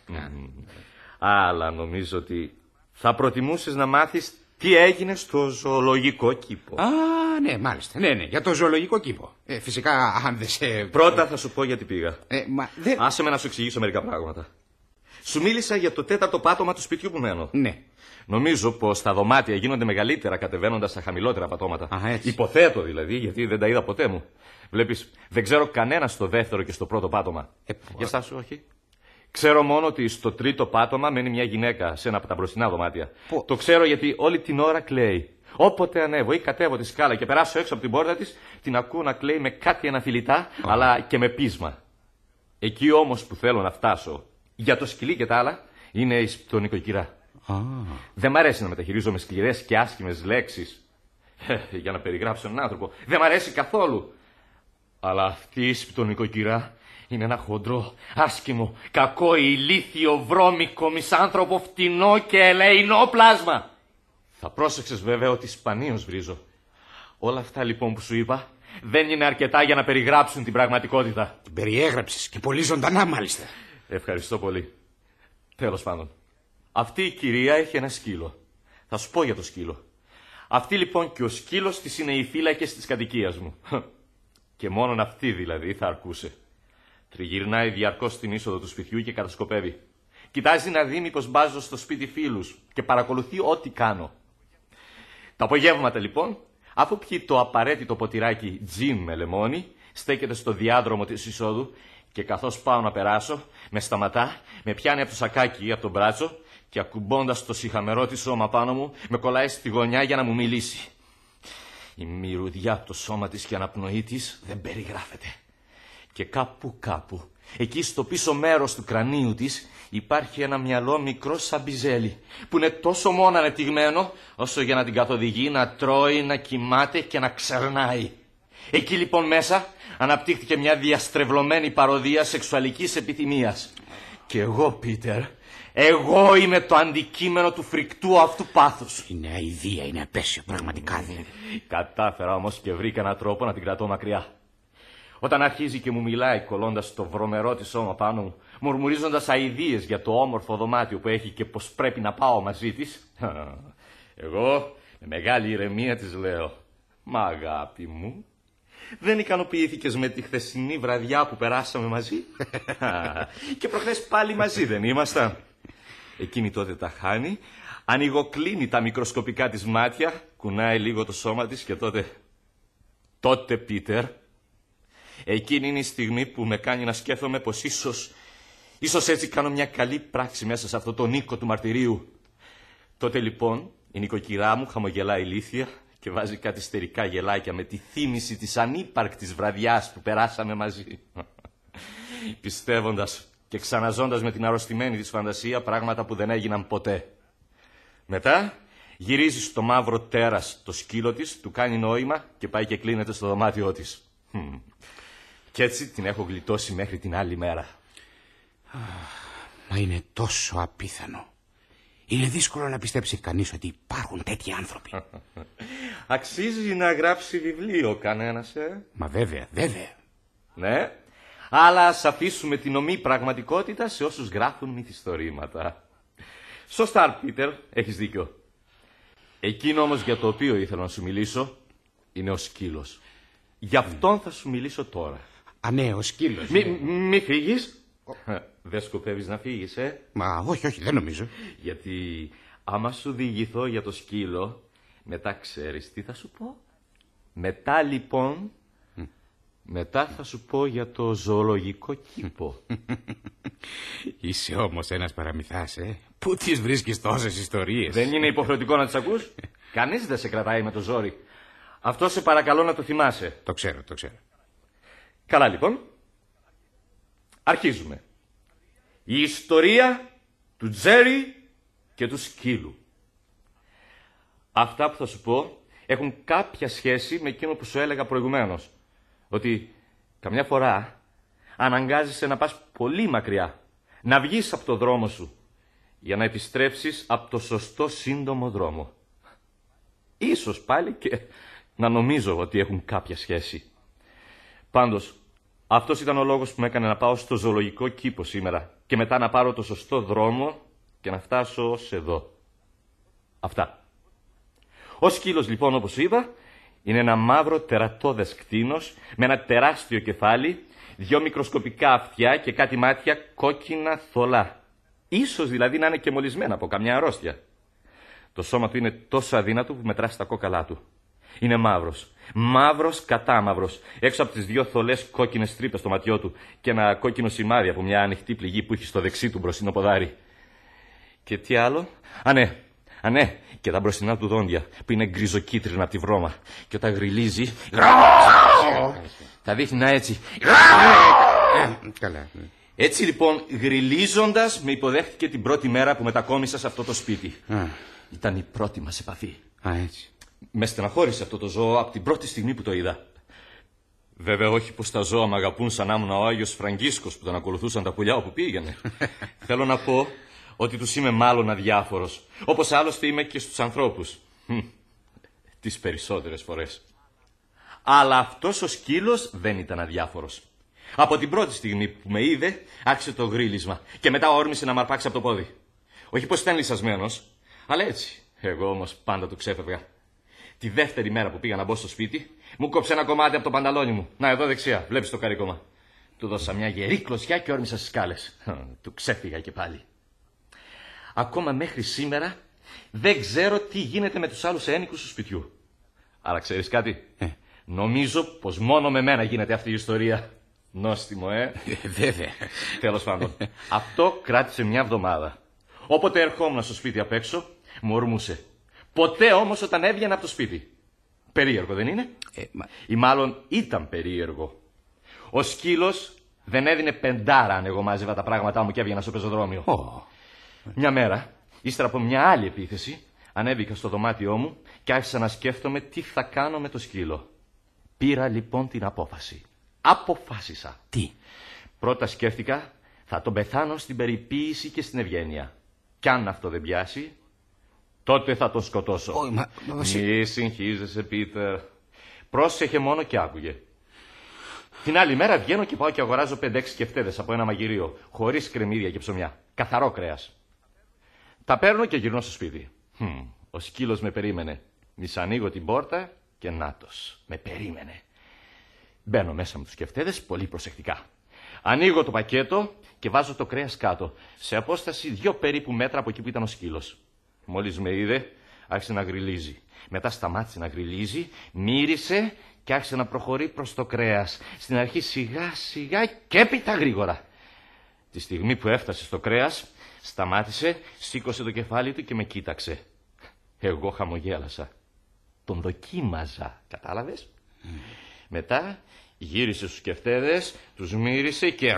B: Αλλά νομίζω ότι θα προτιμούσες να μάθεις τι έγινε στο ζωολογικό κήπο.
C: Ναι, μάλιστα. Ναι, για το ζωολογικό κήπο. Φυσικά, αν δεν σε...
B: Πρώτα θα σου πω γιατί πήγα. Άσε με να σου εξηγήσω μερικά πράγματα. Σου μίλησα για το 4ο πάτωμα του σπιτιού που μένω.
C: Ναι.
B: Νομίζω πως τα δωμάτια γίνονται μεγαλύτερα κατεβαίνοντας στα χαμηλότερα πατώματα. Υποθέτω δηλαδή, γιατί δεν τα είδα ποτέ μου. Βλέπεις, δεν ξέρω κανένα στο 2ο και στο 1ο πάτωμα. Για στάσου, όχι. Ξέρω μόνο ότι στο 3ο πάτωμα μένει μια γυναίκα σε ένα από τα μπροστινά δωμάτια. Το ξέρω γιατί όλη την ώρα κλαίει. Όποτε ανέβω ή κατέβω τη σκάλα και περάσω έξω από την πόρτα της, την ακούω να κλαίει με κάτι αναφιλητά, αλλά και με πείσμα. Εκεί όμως που θέλω να φτάσω, για το σκυλί και τα άλλα, είναι η σπιτονικοκυρά. Δεν μ' αρέσει να μεταχειρίζομαι σκληρές και άσχημες λέξεις για να περιγράψω έναν άνθρωπο. Δεν μ' αρέσει καθόλου. Αλλά αυτή η σπιτονικοκυρά είναι ένα χοντρό, άσχημο, κακό, ηλίθιο, βρώμικο, μισάνθρωπο, φτηνό και ελεεινό πλάσμα. Θα πρόσεξες βέβαια ότι σπανίως βρίζω. Όλα αυτά λοιπόν που σου είπα δεν είναι αρκετά για να περιγράψουν την πραγματικότητα.
C: Την περιέγραψες και πολύ ζωντανά μάλιστα.
B: Ευχαριστώ πολύ. Τέλος πάντων, αυτή η κυρία έχει ένα σκύλο. Θα σου πω για το σκύλο. Αυτή λοιπόν και ο σκύλος της είναι οι φύλακες της κατοικίας μου. Και μόνον αυτή δηλαδή θα αρκούσε. Τριγυρνάει διαρκώς στην είσοδο του σπιτιού και κατασκοπεύει. Κοιτάζει να δει μήπως μπάζω στο σπίτι φίλους και παρακολουθεί ό,τι κάνω. Τα απογεύματα λοιπόν, αφού πιει το απαραίτητο ποτηράκι τζιν με λεμόνι, στέκεται στο διάδρομο της εισόδου και καθώς πάω να περάσω, με σταματά, με πιάνει από το σακάκι ή από τον μπράτσο και ακουμπώντας το σιχαμερό της σώμα πάνω μου, με κολλάει στη γωνιά για να μου μιλήσει. Η μυρωδιά από το σώμα της και η αναπνοή της δεν περιγράφεται. Και κάπου, εκεί στο πίσω μέρος του κρανίου της, υπάρχει ένα μυαλό μικρό σαν μπιζέλι, που είναι τόσο μόνο ανεπτυγμένο, όσο για να την καθοδηγεί να τρώει, να κοιμάται και να ξερνάει. Εκεί λοιπόν μέσα αναπτύχθηκε μια διαστρεβλωμένη παροδία σεξουαλικής επιθυμίας. Και εγώ, Πίτερ, εγώ είμαι το αντικείμενο του φρικτού αυτού πάθους.
C: Είναι αηδία, είναι απέσιο, πραγματικά δεν.
B: Κατάφερα όμως και βρήκα έναν τρόπο να την κρατώ μακριά. Όταν αρχίζει και μου μιλάει κολλώντας το βρωμερό της σώμα πάνω μου, μουρμουρίζοντας αηδίες για το όμορφο δωμάτιο που έχει και πως πρέπει να πάω μαζί της, εγώ με μεγάλη ηρεμία της λέω: «Μα αγάπη μου, δεν ικανοποιήθηκες με τη χθεσινή βραδιά που περάσαμε μαζί? Και προχθές πάλι μαζί δεν ήμασταν?» Εκείνη τότε τα χάνει, ανοιγοκλίνει τα μικροσκοπικά της μάτια, κουνάει λίγο το σώμα της και τότε Πίτερ, εκείνη είναι η στιγμή που με κάνει να σκέφτομαι πως ίσως έτσι κάνω μια καλή πράξη μέσα σε αυτό τον οίκο του μαρτυρίου. Τότε λοιπόν η νοικοκυρά μου χαμογελάει ηλίθια και βάζει κάτι ιστερικά γελάκια με τη θύμηση της ανύπαρκτης βραδιάς που περάσαμε μαζί. Πιστεύοντας και ξαναζώντας με την αρρωστημένη της φαντασία πράγματα που δεν έγιναν ποτέ. Μετά γυρίζει στο μαύρο τέρας το σκύλο της, του κάνει νόημα και πάει και κλείνεται στο δωμάτιό της. Κι έτσι την έχω γλιτώσει μέχρι την άλλη μέρα.
C: Μα είναι τόσο απίθανο. Είναι δύσκολο να πιστέψει κανείς ότι υπάρχουν τέτοιοι άνθρωποι.
B: Αξίζει να γράψει βιβλίο κανένας,
C: Μα βέβαια.
B: Ναι, αλλά ας αφήσουμε την ομή πραγματικότητα σε όσους γράφουν μυθιστορήματα. Σωστά, Πίτερ, έχεις δίκιο. Εκείνο όμως για το οποίο ήθελα να σου μιλήσω είναι ο σκύλος. Γι' αυτόν θα σου μιλήσω τώρα.
C: Α, ναι, ο σκύλος.
B: Μη φύγεις. Δεν σκοπεύεις να φύγεις,
C: Μα όχι, δεν νομίζω.
B: Γιατί άμα σου διηγηθώ για το σκύλο, μετά ξέρεις τι θα σου πω? Μετά λοιπόν, μετά θα σου πω για το ζωολογικό κήπο.
C: Είσαι όμως ένας παραμυθάς, Πού τις βρίσκεις τόσες ιστορίες?
B: Δεν είναι υποχρεωτικό να τις ακούς. Κανείς δεν σε κρατάει με το ζόρι. Αυτό σε παρακαλώ να το θυμάσαι.
C: Το ξέρω.
B: Καλά λοιπόν. Αρχίζουμε. Η ιστορία του Τζέρι και του σκύλου. Αυτά που θα σου πω έχουν κάποια σχέση με εκείνο που σου έλεγα προηγουμένως. Ότι καμιά φορά αναγκάζεσαι να πας πολύ μακριά, να βγεις από το δρόμο σου για να επιστρέψεις από το σωστό σύντομο δρόμο. Ίσως πάλι και να νομίζω ότι έχουν κάποια σχέση. Πάντως, αυτός ήταν ο λόγος που με έκανε να πάω στο ζωολογικό κήπο σήμερα και μετά να πάρω το σωστό δρόμο και να φτάσω ως εδώ. Αυτά. Ο σκύλος λοιπόν, όπως είπα, είναι ένα μαύρο τερατώδες κτήνος με ένα τεράστιο κεφάλι, 2 μικροσκοπικά αυτιά και κάτι μάτια κόκκινα θολά. Ίσως δηλαδή να είναι και μολυσμένα από καμιά αρρώστια. Το σώμα του είναι τόσο αδύνατο που μετρά στα κόκαλά του. Είναι μαύρος κατάμαυρος, έξω από τις 2 θολές κόκκινες τρύπες στο ματιό του και ένα κόκκινο σημάδι από μια ανοιχτή πληγή που έχει στο δεξί του μπροστινό ποδάρι. Και τι άλλο? Α, ναι, και τα μπροστινά του δόντια που είναι γκριζοκίτρινα από τη βρώμα. Και όταν γριλίζει, τα δείχνει να έτσι.
C: Καλά.
B: Έτσι λοιπόν, γριλίζοντας, με υποδέχτηκε την πρώτη μέρα που μετακόμισα σε αυτό το σπίτι. Ήταν η πρώτη μας επαφή.
C: Έτσι.
B: Με στεναχώρησε αυτό το ζώο από την πρώτη στιγμή που το είδα. Βέβαια όχι πως τα ζώα με αγαπούν σαν να ήμουν ο Άγιος Φραγκίσκος που τον ακολουθούσαν τα πουλιά όπου πήγαινε. Θέλω να πω ότι τους είμαι μάλλον αδιάφορος, όπως άλλωστε είμαι και στους ανθρώπους. Τις περισσότερες φορές. Αλλά αυτός ο σκύλος δεν ήταν αδιάφορος. Από την πρώτη στιγμή που με είδε, άρχισε το γρίλισμα και μετά όρμησε να μ' αρπάξει από το πόδι. Όχι πως ήταν λυσασμένος, αλλά έτσι. Εγώ όμως πάντα του ξέφευγα. Τη δεύτερη μέρα που πήγα να μπω στο σπίτι, μου κόψε ένα κομμάτι από το πανταλόνι μου. Να, εδώ δεξιά, βλέπεις το καρύκωμα. Του δώσα μια γερή κλωσιά και όρμησα στις σκάλες. Του ξέφυγα και πάλι. Ακόμα μέχρι σήμερα δεν ξέρω τι γίνεται με τους άλλους ένοικους του σπιτιού. Αλλά ξέρεις κάτι? Νομίζω πως μόνο με μένα γίνεται αυτή η ιστορία. Νόστιμο,
C: Βέβαια.
B: Τέλος πάντων, αυτό κράτησε μια εβδομάδα. Όποτε ερχόμουν στο σπίτι απ' έξω, μου ορμούσε. Ποτέ όμως όταν έβγαινα από το σπίτι. Περίεργο δεν είναι? Ή μάλλον ήταν περίεργο. Ο σκύλος δεν έδινε πεντάρα αν εγώ μάζευα τα πράγματά μου και έβγαινα στο πεζοδρόμιο. Μια μέρα, ύστερα από μια άλλη επίθεση, ανέβηκα στο δωμάτιό μου και άρχισα να σκέφτομαι τι θα κάνω με το σκύλο. Πήρα λοιπόν την απόφαση. Αποφάσισα.
C: Τι?
B: Πρώτα σκέφτηκα θα τον πεθάνω στην περιποίηση και στην ευγένεια. Κι αν αυτό δεν πιάσει, τότε θα τον σκοτώσω. Μη συγχύζεσαι, Πίτερ. Πρόσεχε μόνο και άκουγε. Την άλλη μέρα βγαίνω και πάω και αγοράζω 5-6 κεφτέδες από ένα μαγειρίο, χωρίς κρεμμύδια και ψωμιά. Καθαρό κρέας. Τα παίρνω και γυρνώ στο σπίτι. Ο σκύλος με περίμενε. Μης ανοίγω την πόρτα και νάτος. Με περίμενε. Μπαίνω μέσα με τους κεφτέδες πολύ προσεκτικά. Ανοίγω το πακέτο και βάζω το κρέας κάτω, σε απόσταση 2 περίπου μέτρα από εκεί που ήταν ο σκύλος. Μόλις με είδε, άρχισε να γριλίζει. Μετά σταμάτησε να γριλίζει, μύρισε και άρχισε να προχωρεί προς το κρέας. Στην αρχή σιγά σιγά και έπειτα γρήγορα. Τη στιγμή που έφτασε στο κρέας, σταμάτησε, σήκωσε το κεφάλι του και με κοίταξε. Εγώ χαμογέλασα. Τον δοκίμαζα, κατάλαβες? Μετά γύρισε στους κεφτέδες, τους μύρισε και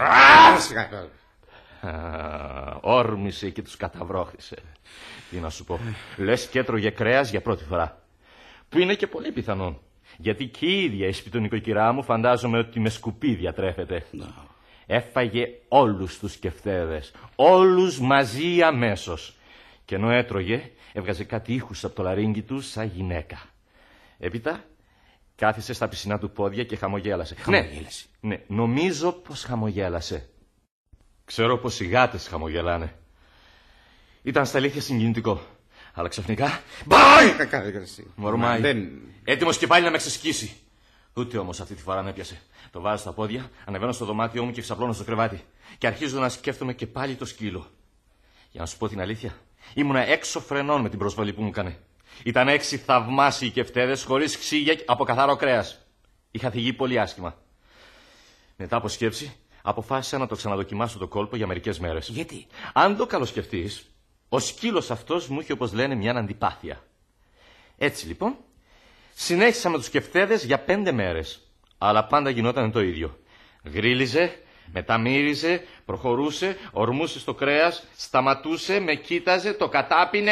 B: όρμησε και τους καταβρόχθησε. Τι να σου πω, λες και έτρωγε κρέας για πρώτη φορά. Που είναι και πολύ πιθανόν, γιατί και η ίδια η σπιτονικοκυρά μου φαντάζομαι ότι με σκουπίδια τρέφεται. Έφαγε όλους τους κεφτέδες, όλους μαζί αμέσως. Και ενώ έτρωγε, έβγαζε κάτι ήχους από το λαρύγγι του σαν γυναίκα. Έπειτα κάθισε στα πισινά του πόδια και χαμογέλασε. Ναι, νομίζω πως χαμογέλασε. Ξέρω πως οι γάτες χαμογελάνε. Ήταν στα αλήθεια συγκινητικό. Αλλά ξαφνικά... Μπάι! Μορμάει. Έτοιμος και πάλι να με ξεσκίσει. Ούτε όμως αυτή τη φορά με έπιασε. Το βάζω στα πόδια, ανεβαίνω στο δωμάτιό μου και ξαπλώνω στο κρεβάτι. Και αρχίζω να σκέφτομαι και πάλι το σκύλο. Για να σου πω την αλήθεια, ήμουνα έξω φρενών με την προσβολή που μου έκανε. Ήταν 6 θαυμάσιοι κεφτέδες χωρίς ξύγια από καθαρό κρέας. Είχα θυγεί πολύ άσχημα. Μετά από σκέψη, αποφάσισα να το ξαναδοκιμάσω το κόλπο για μερικές μέρες.
C: Γιατί?
B: Αν το καλοσκεφτείς, ο σκύλος αυτός μου είχε, όπως λένε, μια αντιπάθεια. Έτσι λοιπόν, συνέχισα με τους κεφτέδες για 5 μέρες. Αλλά πάντα γινόταν το ίδιο. Γρίλιζε, μετά μύριζε, προχωρούσε, ορμούσε στο κρέας, σταματούσε, με κοίταζε, το κατάπινε,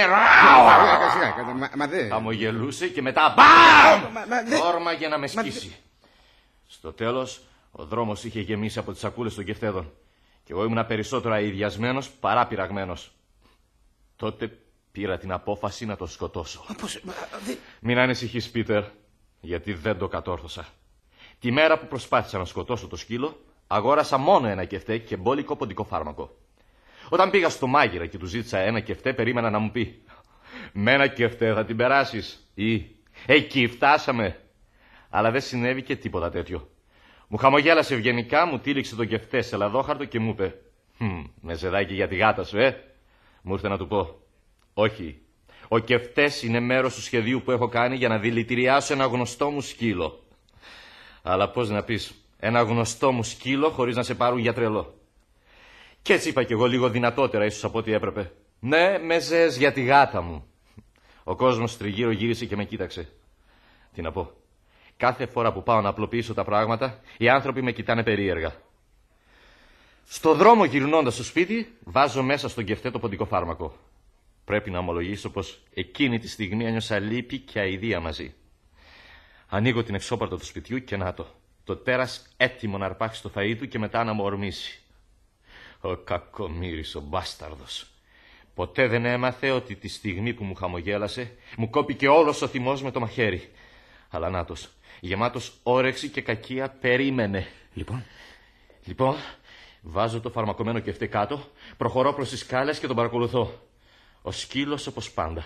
B: χαμογελούσε και μετά μπαμ! Όρμαγε να με σκίσει. Στο τέλος, ο δρόμος είχε γεμίσει από τις σακούλες των κεφτέδων και εγώ ήμουνα περισσότερο αηδιασμένος παρά πειραγμένος. Τότε πήρα την απόφαση να το σκοτώσω. Μην ανησυχείς, Πίτερ, γιατί δεν το κατόρθωσα. Τη μέρα που προσπάθησα να σκοτώσω το σκύλο, αγόρασα μόνο ένα κεφτέ και μπόλικο ποντικό φάρμακο. Όταν πήγα στο μάγειρα και του ζήτησα ένα κεφτέ, περίμενα να μου πει: με ένα κεφτέ θα την περάσεις, ή εκεί φτάσαμε. Αλλά δεν συνέβη και τίποτα τέτοιο. Μου χαμογέλασε ευγενικά, μου τύλιξε το κεφτέ σε λαδόχαρτο και μου είπε: με ζεδάκι για τη γάτα σου, Μου ήρθε να του πω: όχι. Ο κεφτές είναι μέρος του σχεδίου που έχω κάνει για να δηλητηριάσω ένα γνωστό μου σκύλο. Αλλά πώς να πεις, ένα γνωστό μου σκύλο χωρίς να σε πάρουν για τρελό. Κι έτσι είπα κι εγώ λίγο δυνατότερα ίσως από ό,τι έπρεπε. Ναι, με ζες για τη γάτα μου. Ο κόσμος τριγύρω γύρισε και με κοίταξε. Τι να πω. Κάθε φορά που πάω να απλοποιήσω τα πράγματα, οι άνθρωποι με κοιτάνε περίεργα. Στο δρόμο γυρνώντας στο σπίτι, βάζω μέσα στον κεφτέ το ποντικό φάρμακο. Πρέπει να ομολογήσω πως εκείνη τη στιγμή ένιωσα λύπη και αηδία μαζί. Ανοίγω την εξώπορτα του σπιτιού και να το τέρας έτοιμο να αρπάξει το φαΐ του και μετά να μου ορμήσει. Ο κακομοίρης ο μπάσταρδος. Ποτέ δεν έμαθε ότι τη στιγμή που μου χαμογέλασε, μου κόπηκε όλος ο θυμός με το μαχαίρι. Αλλά νάτος, γεμάτος όρεξη και κακία, περίμενε. Λοιπόν, βάζω το φαρμακωμένο κεφτέ κάτω, προχωρώ προς τις σκάλες και τον παρακολουθώ. Ο σκύλος όπως πάντα.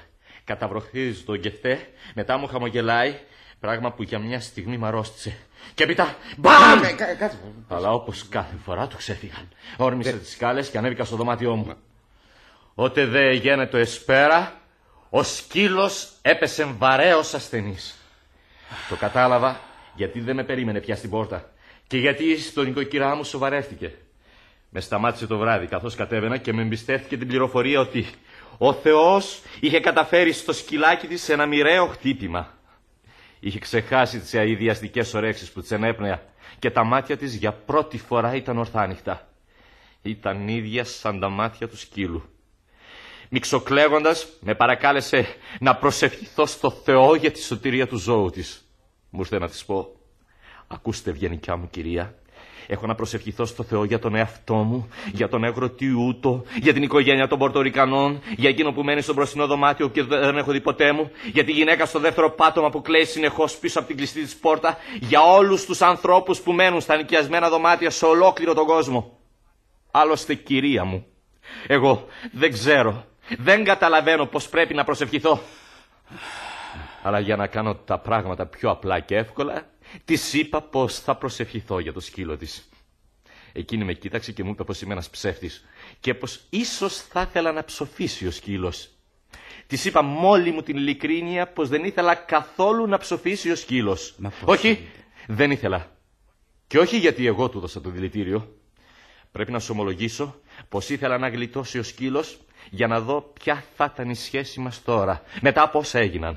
B: καταβροχθίζει τον κεφτέ, μετά μου χαμογελάει, πράγμα που για μια στιγμή μ' αρρώστησε. Και έπειτα μπαμ! Αλλά όπως κάθε φορά του ξέφυγαν. Όρμησα τις σκάλες και ανέβηκα στο δωμάτιό μου. Ότε δε γένετο εσπέρα, ο σκύλος έπεσε βαρέως ασθενής. Το κατάλαβα γιατί δεν με περίμενε πια στην πόρτα και γιατί στον νοικοκυρά μου σοβαρεύτηκε. Με σταμάτησε το βράδυ καθώς κατέβαινα και με εμπιστεύτηκε την πληροφορία ότι ο Θεός είχε καταφέρει στο σκυλάκι της ένα μοιραίο χτύπημα. Είχε ξεχάσει τις αηδιαστικές ορέξεις που της ενέπνεα και τα μάτια της για πρώτη φορά ήταν ορθάνυχτα. Ήταν ίδια σαν τα μάτια του σκύλου. Μιξοκλαίγοντας με παρακάλεσε να προσευχηθώ στο Θεό για τη σωτηρία του ζώου της. Μου ήρθε να της πω: ακούστε ευγενικιά μου κυρία, έχω να προσευχηθώ στο Θεό για τον εαυτό μου, για τον αγροτιού του, για την οικογένεια των Πορτορικανών, για εκείνο που μένει στο μπροστινό δωμάτιο και δεν έχω δει ποτέ μου, για τη γυναίκα στο δεύτερο πάτωμα που κλαίει συνεχώς πίσω από την κλειστή της πόρτα, για όλους τους ανθρώπους που μένουν στα νοικιασμένα δωμάτια σε ολόκληρο τον κόσμο. Άλλωστε, κυρία μου, εγώ δεν ξέρω, δεν καταλαβαίνω πώς πρέπει να προσευχηθώ. Αλλά για να κάνω τα πράγματα πιο απλά και εύκολα, της είπα πως θα προσευχηθώ για το σκύλο της. Εκείνη με κοίταξε και μου είπε πως είμαι ένας ψεύτης και πως ίσως θα ήθελα να ψοφήσει ο σκύλος. Της είπα μόλι μου την ειλικρίνεια πως δεν ήθελα καθόλου να ψοφήσει ο σκύλος. Όχι, δεν ήθελα. Και όχι γιατί εγώ του δώσα το δηλητήριο. Πρέπει να σου ομολογήσω πως ήθελα να γλιτώσει ο σκύλος για να δω ποια θα ήταν η σχέση μας τώρα, μετά από όσα έγιναν.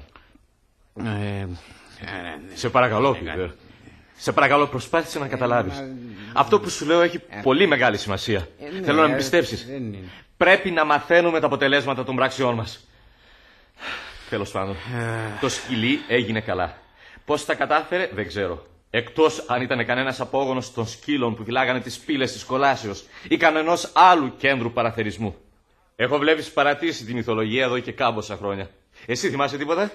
B: Σε παρακαλώ, Πίτερ. Σε παρακαλώ, προσπάθησε να καταλάβεις. Αυτό που σου λέω έχει πολύ μεγάλη σημασία. Θέλω να με πιστέψεις. Πρέπει να μαθαίνουμε τα αποτελέσματα των πράξεών μας. Τέλος πάντων, το σκυλί έγινε καλά. Πώς τα κατάφερε, δεν ξέρω. Εκτός αν ήταν κανένας απόγονος των σκύλων που φυλάγανε τις πύλες της κολάσεως ή κανενός άλλου κέντρου παραθερισμού. Έχω, βλέπεις, παρατήσει τη μυθολογία εδώ και κάμποσα χρόνια. Εσύ θυμάσαι τίποτα?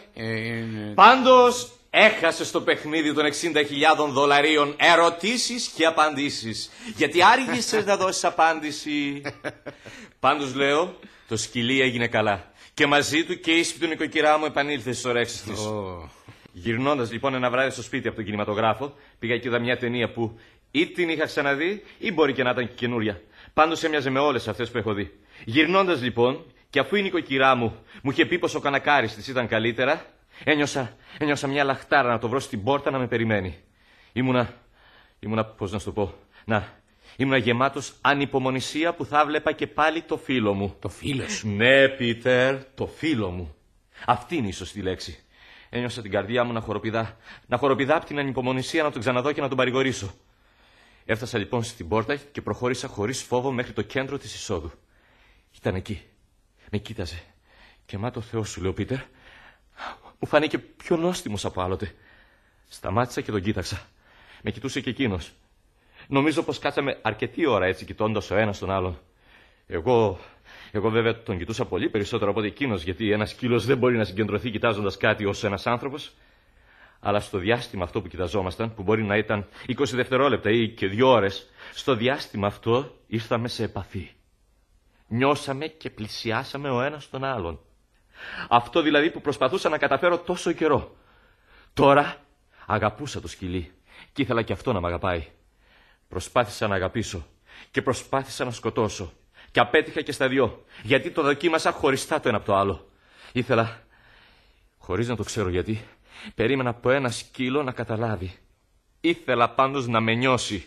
B: Πάντως έχασε στο παιχνίδι των $60,000 ερωτήσεις και απαντήσεις. Γιατί άργησες να δώσεις απάντηση. Πάντως λέω, το σκυλί έγινε καλά. Και μαζί του και η ίσπη του νοικοκυρά μου επανήλθε στις ορέξεις της. Γυρνώντας λοιπόν ένα βράδυ στο σπίτι από τον κινηματογράφο, πήγα και είδα μια ταινία που ή την είχα ξαναδεί ή μπορεί και να ήταν και καινούρια. Πάντως έμοιαζε με όλες αυτές που έχω δει. Γυρνώντας λοιπόν, και αφού η νοικοκυρά μου είχε πει πως ο κανακάρης της ήταν καλύτερα, ένιωσα μια λαχτάρα να το βρω στην πόρτα να με περιμένει. Ήμουνα, πώς να σου το πω, ήμουνα γεμάτος ανυπομονησία που θα βλέπα και πάλι το φίλο μου.
C: Το φίλο σου?
B: Ναι, Πίτερ, το φίλο μου. Αυτή είναι η σωστή λέξη. Ένιωσα την καρδιά μου να χοροπηδά από την ανυπομονησία να τον ξαναδώ και να τον παρηγορήσω. Έφτασα λοιπόν στην πόρτα και προχώρησα χωρίς φόβο μέχρι το κέντρο της εισόδου. Ήταν εκεί. Με κοίταζε. Και μα το Θεό σου, λέει ο Πίτερ, μου φάνηκε πιο νόστιμος από άλλοτε. Σταμάτησα και τον κοίταξα. Με κοιτούσε και εκείνος. Νομίζω πως κάτσαμε αρκετή ώρα έτσι κοιτώντας ο ένας τον άλλον. Εγώ βέβαια τον κοιτούσα πολύ περισσότερο από ότι εκείνος, γιατί ένας σκύλος δεν μπορεί να συγκεντρωθεί κοιτάζοντας κάτι ως ένας άνθρωπος. Αλλά στο διάστημα αυτό που κοιταζόμασταν, που μπορεί να ήταν 20 δευτερόλεπτα ή και 2 ώρες, στο διάστημα αυτό ήρθαμε σε επαφή. Νιώσαμε και πλησιάσαμε ο ένας τον άλλον. Αυτό δηλαδή που προσπαθούσα να καταφέρω τόσο καιρό. Τώρα αγαπούσα το σκυλί και ήθελα και αυτό να μ' αγαπάει. Προσπάθησα να αγαπήσω και προσπάθησα να σκοτώσω. Και απέτυχα και στα δυο, γιατί το δοκίμασα χωριστά το ένα από το άλλο. Ήθελα, χωρίς να το ξέρω γιατί, περίμενα από ένα σκύλο να καταλάβει. Ήθελα πάντως να με νιώσει.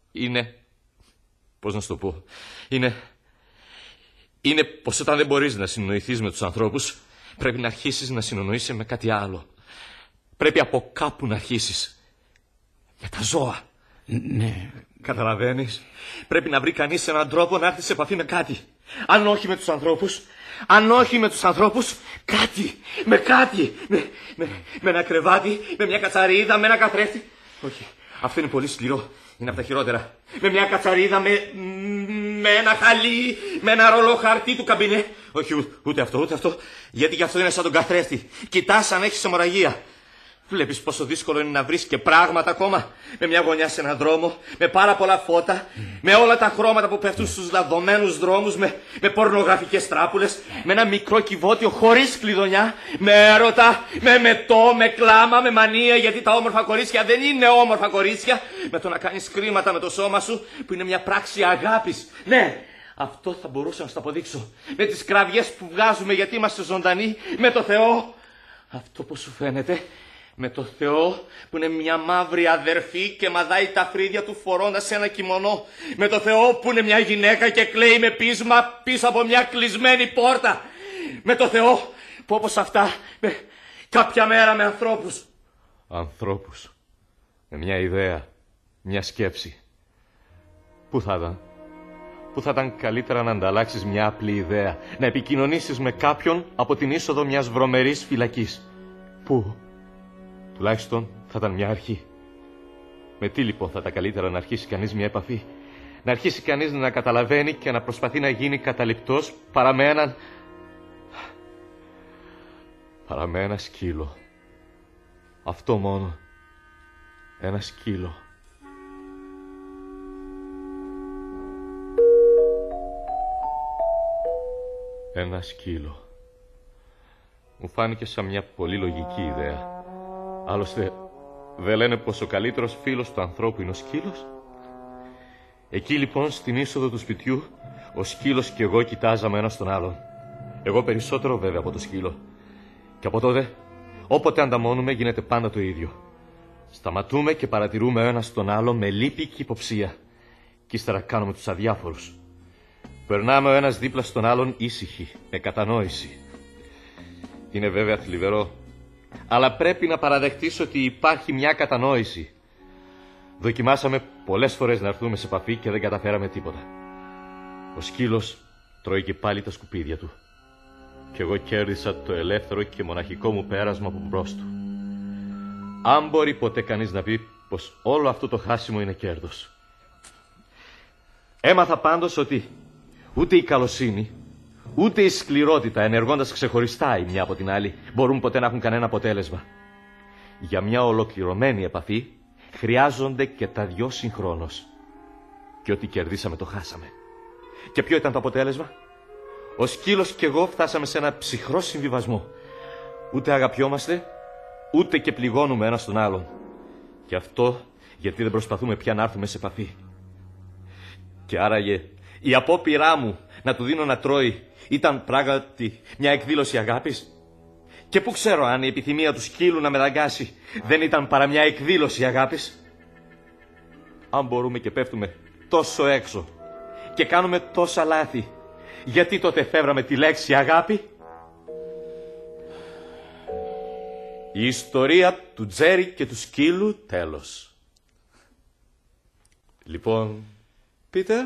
B: Πώς να σου το πω, είναι πως όταν δεν μπορείς να συνοηθείς με τους ανθρώπους, πρέπει να αρχίσεις να συνονοείσαι με κάτι άλλο. Πρέπει από κάπου να αρχίσεις. Με τα ζώα.
C: Ναι.
B: Καταλαβαίνεις. Πρέπει να βρει κανείς έναν τρόπο να έρθει σε επαφή με κάτι. Αν όχι με τους ανθρώπους, κάτι. Με κάτι. Με ένα κρεβάτι, με μια κατσαρίδα, με ένα καθρέφτη. Όχι, αυτό είναι πολύ σκληρό. Είναι από τα χειρότερα. Με μια κατσαρίδα, με ένα χαλί, με ένα ρολό χαρτί του καμπινέ. Όχι, ούτε αυτό. Γιατί και αυτό είναι σαν τον καθρέφτη. Κοιτάς αν έχεις αιμορραγία. Βλέπεις πόσο δύσκολο είναι να βρεις και πράγματα ακόμα. Με μια γωνιά σε έναν δρόμο, με πάρα πολλά φώτα, με όλα τα χρώματα που πέφτουν στους λαδωμένους δρόμους, με πορνογραφικές τράπουλες, με ένα μικρό κυβότιο χωρίς κλειδονιά, με έρωτα, με μετό, με κλάμα, με μανία, γιατί τα όμορφα κορίτσια δεν είναι όμορφα κορίτσια, με το να κάνεις κρίματα με το σώμα σου που είναι μια πράξη αγάπης. Ναι, αυτό θα μπορούσα να σου το αποδείξω. Με τις κραυγές που βγάζουμε γιατί είμαστε ζωντανοί, με το Θεό. Αυτό που σου φαίνεται, με το Θεό που είναι μια μαύρη αδερφή και μαδάει τα φρύδια του φορώντας ένα κιμωνό. Με το Θεό που είναι μια γυναίκα και κλαίει με πείσμα πίσω από μια κλεισμένη πόρτα. Με το Θεό που όπως αυτά, κάποια μέρα με ανθρώπους. Ανθρώπους. Με μια ιδέα, μια σκέψη. Πού θα ήταν? Πού θα ήταν καλύτερα να ανταλλάξεις μια απλή ιδέα, να επικοινωνήσεις με κάποιον από την είσοδο μιας βρωμερής φυλακής? Πού? Τουλάχιστον θα ήταν μια αρχή. Με τι λοιπόν θα ήταν καλύτερα να αρχίσει κανείς μια επαφή? Να αρχίσει κανείς να καταλαβαίνει και να προσπαθεί να γίνει καταληπτός παρά με ένα σκύλο. Αυτό μόνο. Ένα σκύλο. Ένα σκύλο. Μου φάνηκε σαν μια πολύ λογική ιδέα. Άλλωστε, δεν λένε πως ο καλύτερος φίλος του ανθρώπου είναι ο σκύλος? Εκεί λοιπόν στην είσοδο του σπιτιού, ο σκύλος και εγώ κοιτάζαμε ένας τον άλλον. Εγώ περισσότερο βέβαια από το σκύλο. Και από τότε, όποτε ανταμώνουμε γίνεται πάντα το ίδιο. Σταματούμε και παρατηρούμε ο ένας τον άλλο με λύπη και υποψία. Κι ύστερα κάνουμε τους αδιάφορους. Περνάμε ο ένας δίπλα στον άλλον ήσυχοι, με κατανόηση. Είναι βέβαια θλιβερό, αλλά πρέπει να παραδεχτείς ότι υπάρχει μια κατανόηση. Δοκιμάσαμε πολλές φορές να έρθουμε σε επαφή και δεν καταφέραμε τίποτα. Ο σκύλος τρώει και πάλι τα σκουπίδια του. Κι εγώ κέρδισα το ελεύθερο και μοναχικό μου πέρασμα από μπρος του. Αν μπορεί ποτέ κανείς να πει πως όλο αυτό το χάσιμο είναι κέρδος. Έμαθα πάντως ότι ούτε η καλοσύνη, ούτε η σκληρότητα, ενεργώντας ξεχωριστά η μια από την άλλη, μπορούν ποτέ να έχουν κανένα αποτέλεσμα. Για μια ολοκληρωμένη επαφή χρειάζονται και τα δυο συγχρόνως. Και ό,τι κερδίσαμε το χάσαμε. Και ποιο ήταν το αποτέλεσμα? Ο σκύλος και εγώ φτάσαμε σε ένα ψυχρό συμβιβασμό. Ούτε αγαπιόμαστε, ούτε και πληγώνουμε ένας τον άλλον. Και αυτό γιατί δεν προσπαθούμε πια να έρθουμε σε επαφή. Και άραγε η απόπειρά μου να του δίνω να τρώει ήταν πράγματι μια εκδήλωση αγάπης? Και πού ξέρω αν η επιθυμία του σκύλου να με δαγκάσει δεν ήταν παρά μια εκδήλωση αγάπης? Αν μπορούμε και πέφτουμε τόσο έξω και κάνουμε τόσα λάθη, γιατί τότε εφεύραμε τη λέξη αγάπη? Η ιστορία του Τζέρι και του σκύλου, τέλος. Λοιπόν, Πίτερ?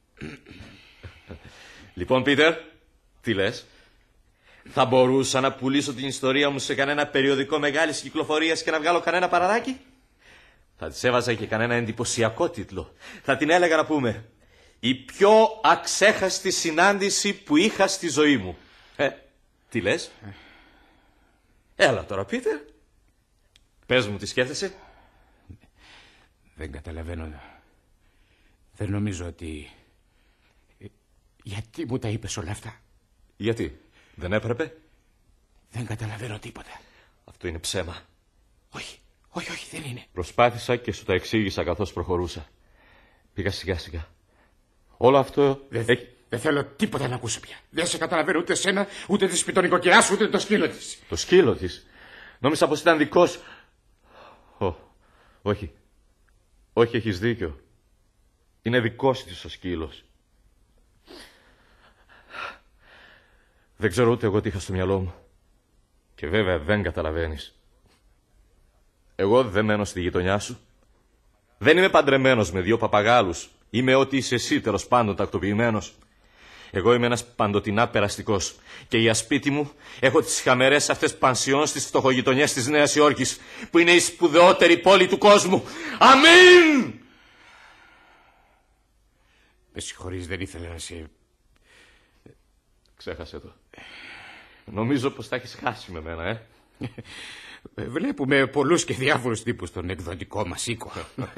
B: Λοιπόν, Πίτερ, τι λες? Θα μπορούσα να πουλήσω την ιστορία μου σε κανένα περιοδικό μεγάλης κυκλοφορίας και να βγάλω κανένα παραδάκι? Θα της έβαζα και κανένα εντυπωσιακό τίτλο. Θα την έλεγα να πούμε «Η πιο αξέχαστη συνάντηση που είχα στη ζωή μου». Τι λες? Έλα τώρα, Πίτερ. Πες μου, τι σκέφτεσαι?
C: Δεν καταλαβαίνω. Δεν νομίζω ότι... Γιατί μου τα είπες όλα αυτά?
B: Γιατί, δεν έπρεπε?
C: Δεν καταλαβαίνω τίποτα.
B: Αυτό είναι ψέμα.
C: Όχι, δεν είναι.
B: Προσπάθησα και σου τα εξήγησα καθώς προχωρούσα. Πήγα σιγά σιγά. Όλο αυτό...
C: Δεν θέλω τίποτα να ακούσω πια. Δεν σε καταλαβαίνω ούτε εσένα, ούτε τη σπιτονικοκυρά σου, ούτε το σκύλο της.
B: Το σκύλο της? Νόμιζα πως ήταν δικός... Όχι. Όχι, έχεις δίκιο. Είναι δικός της ο σκύλος. Δεν ξέρω ούτε εγώ τι είχα στο μυαλό μου. Και βέβαια δεν καταλαβαίνεις. Εγώ δεν μένω στη γειτονιά σου. Δεν είμαι παντρεμένος με δύο παπαγάλους. Είμαι ό,τι είσαι εσύ, τέλος πάντων τακτοποιημένος. Εγώ είμαι ένας παντοτινά περαστικός. Και για σπίτι μου έχω τις χαμερές αυτές πανσιόν στις φτωχογειτονιές της Νέας Υόρκης, που είναι η σπουδαιότερη πόλη του κόσμου. Αμήν!
C: Με συγχωρείς, δεν ήθελα να σε...
B: Ξέχασε το. Νομίζω πως τα έχεις χάσει με μένα,
C: Βλέπουμε πολλούς και διάφορους τύπους στον εκδοτικό μας οίκο.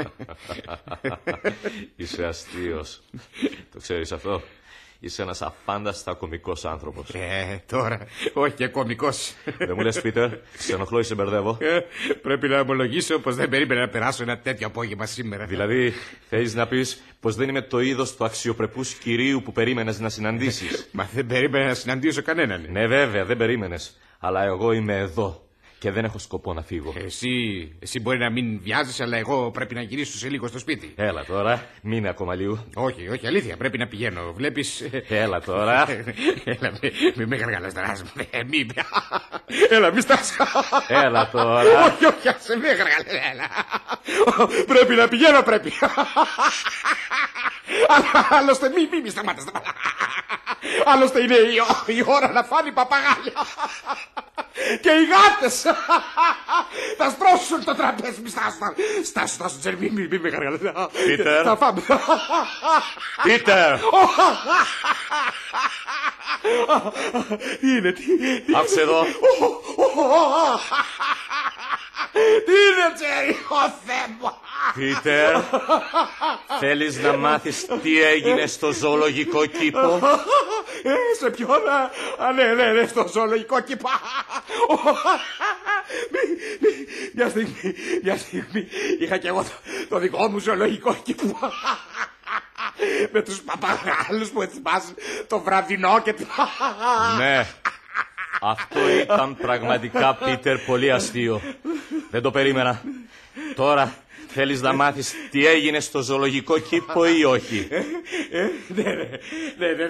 B: Είσαι αστείος. Το ξέρεις αυτό? Είσαι ένας αφάνταστα κωμικός άνθρωπος.
C: Τώρα, όχι και κωμικός.
B: Δεν μου λες, Πίτερ, σε ενοχλώ ή σε μπερδεύω?
C: Πρέπει να ομολογήσω πως δεν περίμενα να περάσω ένα τέτοιο απόγευμα σήμερα.
B: Δηλαδή, θέλεις να πεις πως δεν είμαι το είδος του αξιοπρεπούς κυρίου που περίμενες να συναντήσεις?
C: Μα δεν περίμενα να συναντήσω κανέναν.
B: Ναι, βέβαια, δεν περίμενες. Αλλά εγώ είμαι εδώ. Και δεν έχω σκοπό να φύγω.
C: Εσύ μπορεί να μην βιάζεσαι, αλλά εγώ πρέπει να γυρίσω σε λίγο στο σπίτι.
B: Έλα τώρα, μείνε ακόμα λίγο.
C: Όχι, αλήθεια, πρέπει να πηγαίνω. Βλέπεις.
B: Έλα τώρα.
C: Έλα, μη με γαργαλαστράς. Έλα, μη στάς.
B: Έλα τώρα.
C: Όχι, άσε με γαργαλαστράς. Πρέπει να πηγαίνω, πρέπει. Άλλωστε, μη σταμάτας. Άλλωστε είναι η ώρα να φάνει παπαγάλια. Και οι γάτες θα στρώσουν το τραπέζι. Στάσου, Τζέρι, μη με γαργαλαστράς.
B: Πίτερ.
C: Θα φάμε.
B: Πίτερ.
C: Τι είναι,
B: Άψε εδώ.
C: Τι είναι, Τζέρι, ο Θεέ μου.
B: Πίτερ, θέλεις να μάθεις τι έγινε στο ζωολογικό κήπο?
C: Σε ποιον? Ναι, στο ζωολογικό κήπο. Μια στιγμή είχα και εγώ το δικό μου ζωολογικό κήπο. Με τους παπαγάλους που ετοιμάζουν το βραδινό και...
B: Ναι, αυτό ήταν πραγματικά, Πίτερ, πολύ αστείο. Δεν το περίμενα. Τώρα θέλεις να μάθεις τι έγινε στο ζωολογικό κήπο ή όχι?
C: Ναι.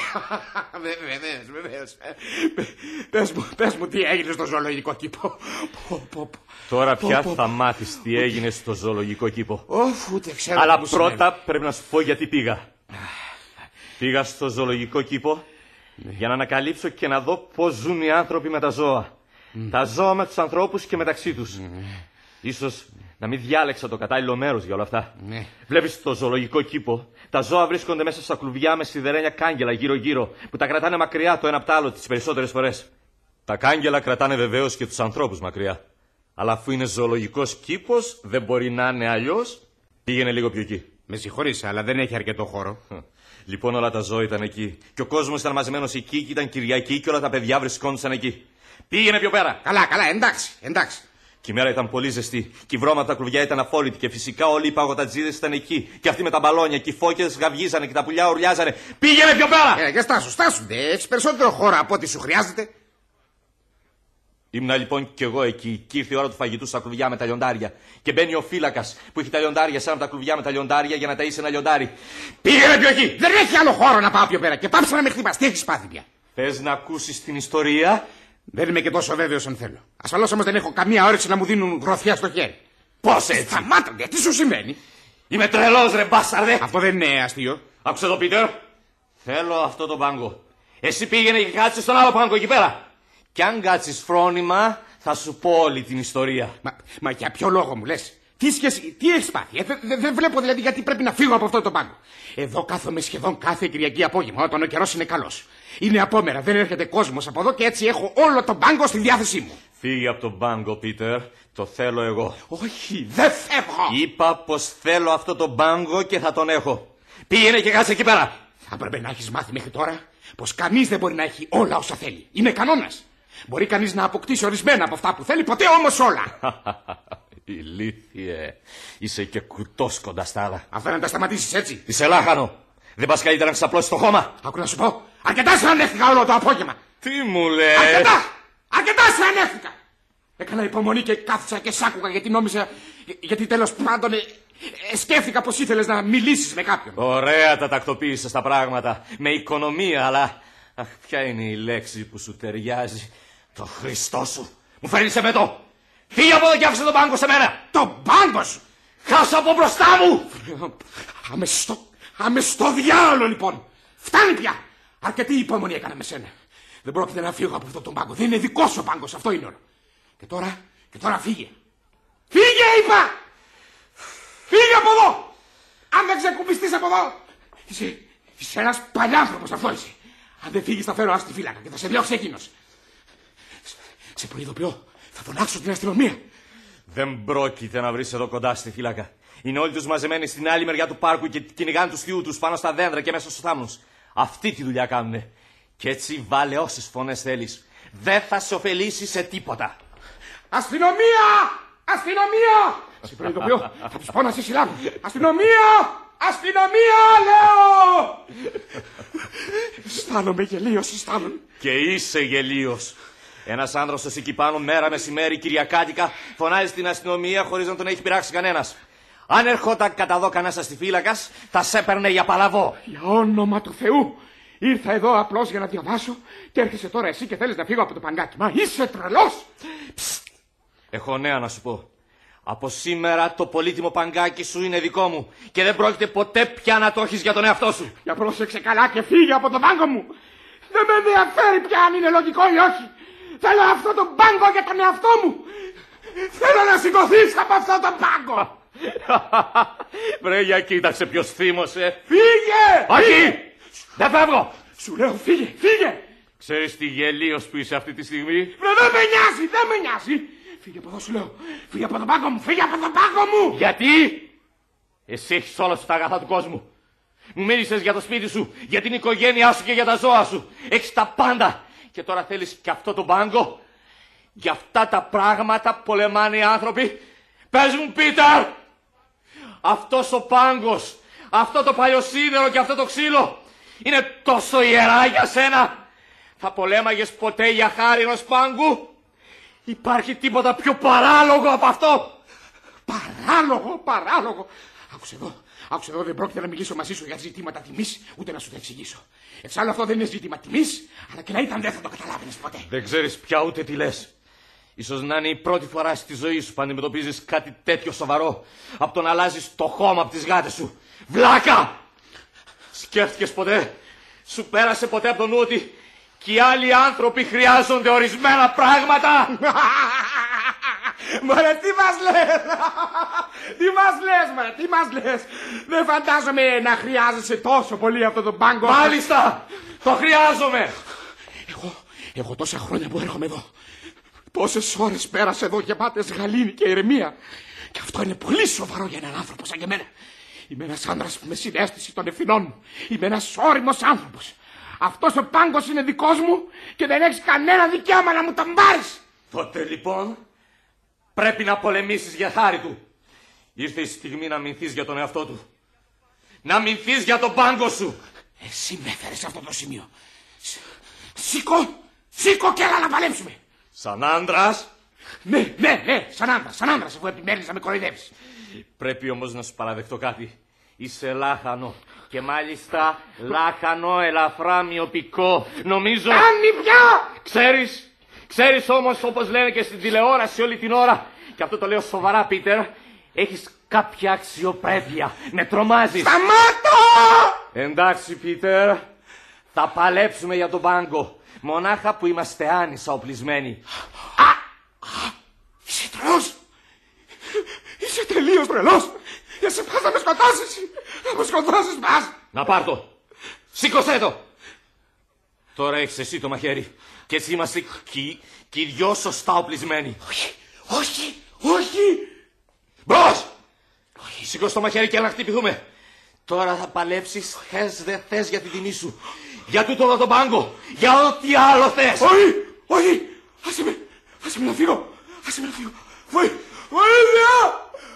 C: Βεβαίως. Πες μου τι έγινε στο ζωολογικό κήπο.
B: Τώρα πια θα μάθεις τι έγινε στο ζωολογικό κήπο.
C: Ούτε ξέρω.
B: Αλλά πρώτα πρέπει να σου πω γιατί πήγα. Πήγα στο ζωολογικό κήπο για να ανακαλύψω και να δω πώς ζουν οι άνθρωποι με τα ζώα. Τα ζώα με τους ανθρώπους και μεταξύ τους. Ίσως να μην διάλεξα το κατάλληλο μέρος για όλα αυτά. Βλέπεις στο ζωολογικό κήπο, τα ζώα βρίσκονται μέσα στα κλουβιά με σιδερένια κάγκελα γύρω-γύρω, που τα κρατάνε μακριά το ένα από το άλλο τις περισσότερες φορές. Τα κάγκελα κρατάνε βεβαίως και τους ανθρώπους μακριά. Αλλά αφού είναι ζωολογικός κήπος, δεν μπορεί να είναι αλλιώς. Πήγαινε λίγο πιο εκεί.
C: Με συγχωρείς, αλλά δεν έχει αρκετό χώρο.
B: Λοιπόν, όλα τα ζώα ήταν εκεί. Και ο κόσμος ήταν μαζεμένος εκεί, και ήταν Κυριακή, και όλα τα παιδιά βρισκόντουσαν εκεί. Πήγαινε πιο πέρα.
C: Καλά, εντάξει.
B: Και η μέρα ήταν πολύ ζεστή. Και η βρώμα από τα κλουβιά ήταν αφόρητη. Και φυσικά όλοι οι παγωτατζίδες ήταν εκεί. Και αυτοί με τα μπαλόνια. Και οι φώκες γαυγίζανε. Και τα πουλιά ουρλιάζανε. Πήγαινε πιο πέρα!
C: Και στάσου. Έχεις περισσότερο χώρο από ό,τι σου χρειάζεται.
B: Ήμουνα λοιπόν κι εγώ εκεί. Και ήρθε η ώρα του φαγητού στα κλουβιά με τα λιοντάρια. Και μπαίνει ο φύλακας που έχει τα λιοντάρια σαν από τα κλουβιά με τα λιοντάρια για να ταΐσει ένα λιοντάρι. Πήγαινε πιο εκεί!
C: Δεν έχει άλλο χώρο να πάω πιο πέρα. Και πάψε να με χτυπάς. Τι έχεις πάθει πια?
B: Θες να ακούσεις την ιστορία?
C: Δεν είμαι και τόσο βέβαιος αν θέλω. Ασφαλώς όμως δεν έχω καμία όρεξη να μου δίνουν γροθιά στο χέρι.
B: Πώς έτσι?
C: Σταμάτα, τι σου συμβαίνει?
B: Είμαι τρελός, ρε μπάσταρδε.
C: Αυτό δεν είναι αστείο.
B: Άκουσε εδώ, Πίτερ. Θέλω αυτό το πάγκο. Εσύ πήγαινε και κάτσε στον άλλο πάγκο εκεί πέρα. Κι αν κάτσεις φρόνημα, θα σου πω όλη την ιστορία.
C: Μα για ποιο λόγο μου λες? Τι σχέση, τι έχεις πάθει? Δεν βλέπω δηλαδή γιατί πρέπει να φύγω από αυτό το πάγκο. Εδώ κάθομαι σχεδόν κάθε Κυριακή απόγευμα όταν ο καιρός είναι καλός. Είναι απόμερα, δεν έρχεται κόσμος από εδώ και έτσι έχω όλο τον πάγκο στη διάθεσή μου.
B: Φύγε από τον πάγκο, Πίτερ. Το θέλω εγώ.
C: Όχι, δεν φεύγω.
B: Είπα πως θέλω αυτό το πάγκο και θα τον έχω. Πήγαινε και κάτσε εκεί πέρα.
C: Θα έπρεπε να έχεις μάθει μέχρι τώρα πως κανείς δεν μπορεί να έχει όλα όσα θέλει. Είναι κανόνας. Μπορεί κανείς να αποκτήσει ορισμένα από αυτά που θέλει, ποτέ όμως όλα.
B: Ηλίθιε. Είσαι και κουτός κοντά στα άλλα.
C: Αφού να τα σταματήσεις έτσι.
B: Είσαι λάχανο. Δεν πας καλύτερα να ξαπλώσεις το χώμα?
C: Άκου να σου πω. Αρκετά σε ανέχθηκα όλο το απόγευμα.
B: Τι μου λες?
C: Αρκετά σε ανέχθηκα. Έκανα υπομονή και κάθισα και σ' άκουγα γιατί νόμιζα. Γιατί τέλος πάντων σκέφτηκα πως ήθελες να μιλήσεις με κάποιον.
B: Ωραία τα τακτοποίησες τα πράγματα. Με οικονομία, αλλά. Αχ, ποια είναι η λέξη που σου ταιριάζει? Το Χριστό σου. Μου φέρνεις εμετό. Φύγε από εδώ και άφησε τον πάγκο σε μένα.
C: Το πάγκο σου.
B: Χάσω από μπροστά μου.
C: Άμε στο διάολο λοιπόν. Φτάνει πια. Αρκετή υπομονή έκανα με σένα. Δεν πρόκειται να φύγω από αυτό τον πάγκο. Δεν είναι δικό σου πάγκος. Αυτό είναι όλο. Και τώρα φύγε. Φύγε είπα. Φύγε από εδώ. Αν δεν ξεκουμπιστείς από εδώ. Είσαι ένας παλιάνθρωπος, αυτό είσαι. Αν δεν φύγεις θα φέρω άστη φύλακα και θα σε διώξει εκείνος. Σε προειδοποιώ.
D: Θα φωνάξω την αστυνομία.
B: Δεν πρόκειται να βρεις εδώ κοντά στη φύλακα. Είναι όλοι τους μαζεμένοι στην άλλη μεριά του πάρκου και κυνηγάνε τους θειού τους πάνω στα δέντρα και μέσα στους θάμνους. Αυτή τη δουλειά κάνουνε. Κι έτσι βάλε όσες φωνές θέλεις. Δεν θα σε ωφελήσει σε τίποτα.
D: Αστυνομία! Αστυνομία! Σε προειδοποιώ, θα τους πω να σε συλλάβουν. Αστυνομία! Αστυνομία, λέω! Αισθάνομαι γελίος, αισθάνομαι.
B: Και είσαι γελίος. Ένας άνδρας εκεί πάνω μέρα μεσημέρι κυριακάτικα φωνάζει στην αστυνομία χωρίς να τον έχει πειράξει κανένας. Αν ερχόταν κατά δω κανένας αστιφύλακας, θα σε έπαιρνε για παλαβό.
D: Για όνομα του Θεού! Ήρθα εδώ απλώς για να διαβάσω και έρχεσαι τώρα εσύ και θέλεις να φύγω από το παγκάκι. Μα είσαι τρελός!
B: Έχω νέα να σου πω. Από σήμερα το πολύτιμο παγκάκι σου είναι δικό μου και δεν πρόκειται ποτέ πια να το έχεις για τον εαυτό σου.
D: Για πρόσεξε καλά και φύγε από το πάγκο μου. Δεν με ενδιαφέρει πια αν είναι λογικό ή όχι. Θέλω αυτό το πάγκο για τον εαυτό μου. Θέλω να σηκωθείς από αυτό το πάγκο.
B: Βρε, για κοίταξε ποιος θύμωσε.
D: Φύγε!
B: Όχι! Δεν φεύγω!
D: Σου λέω φύγε, φύγε!
B: Ξέρεις τι γελίος που είσαι αυτή τη στιγμή?
D: Δεν με νοιάζει, δεν με νοιάζει. Φύγε από εδώ σου λέω. Φύγε από τον πάγκο μου, φύγε από τον πάγκο μου.
B: Γιατί? Εσύ έχεις όλα σου τα αγαθά του κόσμου. Μου μίλησες για το σπίτι σου, για την οικογένειά σου και για τα ζώα σου. Έχεις τα πάντα. Και τώρα θέλεις και αυτό το πάγκο. Για αυτά τα πράγματα πολεμάνε οι άνθρωποι. Πες μου, Πίτερ! Αυτός ο πάγκος, αυτό το παλιοσίδερο και αυτό το ξύλο είναι τόσο ιερά για σένα? Θα πολέμαγες ποτέ για χάρη ενός πάγκου? Υπάρχει τίποτα πιο παράλογο από αυτό?
D: Παράλογο. Άκουσε εδώ, δεν πρόκειται να μιλήσω μαζί σου για ζητήματα τιμής, ούτε να σου τα εξηγήσω. Εξάλλου αυτό δεν είναι ζήτημα τιμής, αλλά και να ήταν δεν θα το καταλάβαινες ποτέ.
B: Δεν ξέρεις πια ούτε τι λες. Ίσως να είναι η πρώτη φορά στη ζωή σου που αντιμετωπίζεις κάτι τέτοιο σοβαρό, από το να αλλάζεις το χώμα από τις γάτες σου. Βλάκα! Σκέφτηκες ποτέ, σου πέρασε ποτέ από το νου ότι και οι άλλοι άνθρωποι χρειάζονται ορισμένα πράγματα?
D: Μωρέ, τι μας λες? Δεν φαντάζομαι να χρειάζεσαι τόσο πολύ αυτό το πάγκο.
B: Μάλιστα, το χρειάζομαι.
D: Εγώ τόσα χρόνια που έρχομαι εδώ, πόσες ώρες πέρασα εδώ γεμάτες γαλήνη και ηρεμία. Και αυτό είναι πολύ σοβαρό για έναν άνθρωπο σαν και εμένα. Είμαι ένας άντρας με συναίσθηση των ευθυνών μου. Είμαι ένας όριμος άνθρωπος. Αυτός ο πάγκος είναι δικός μου και δεν έχεις κανένα δικαίωμα να μου τον πάρεις.
B: Τότε λοιπόν πρέπει να πολεμήσεις για χάρη του. Ήρθε η στιγμή να μηνθείς για τον εαυτό του. Να μηνθείς για τον πάγκο σου.
D: Εσύ με έφερες σε αυτό το σημείο. Σήκω και έλα να παλέψουμε.
B: Σαν άντρας?
D: Ναι, σαν άντρας αφού επιμένεις να με κοροϊδεύεις.
B: Πρέπει όμως να σου παραδεχτώ κάτι. Είσαι λάχανο. Και μάλιστα λάχανο ελαφρά μυοπικό. Νομίζω...
D: Κάνει πια!
B: Ξέρεις όμως, όπως λένε και στην τηλεόραση όλη την ώρα, και αυτό το λέω σοβαρά, Πίτερ, έχεις κάποια αξιοπρέπεια. Με τρομάζεις.
D: Σταμάτα!
B: Εντάξει, Πίτερ, θα παλέψουμε για τον πάγκο. Μονάχα που είμαστε άνισα οπλισμένοι.
D: Είσαι τρελός! Είσαι τελείως τρελός! Εσύ πας να με σκοτώσεις! Να με σκοτώσεις πας!
B: Να πάρ' το! Σήκωσέ το! Τώρα έχεις εσύ το μαχαίρι. Και έτσι είμαστε και οι δυο σωστά οπλισμένοι.
D: Όχι!
B: Μπρος! Σήκωσε το μαχαίρι και να χτυπηθούμε. Τώρα θα παλέψεις, θες δεν θες, για την τιμή σου. Για τούτο εδώ τον πάγκο. Για ό,τι άλλο θες.
D: Όχι! Άσε με να φύγω! Βοήθεια!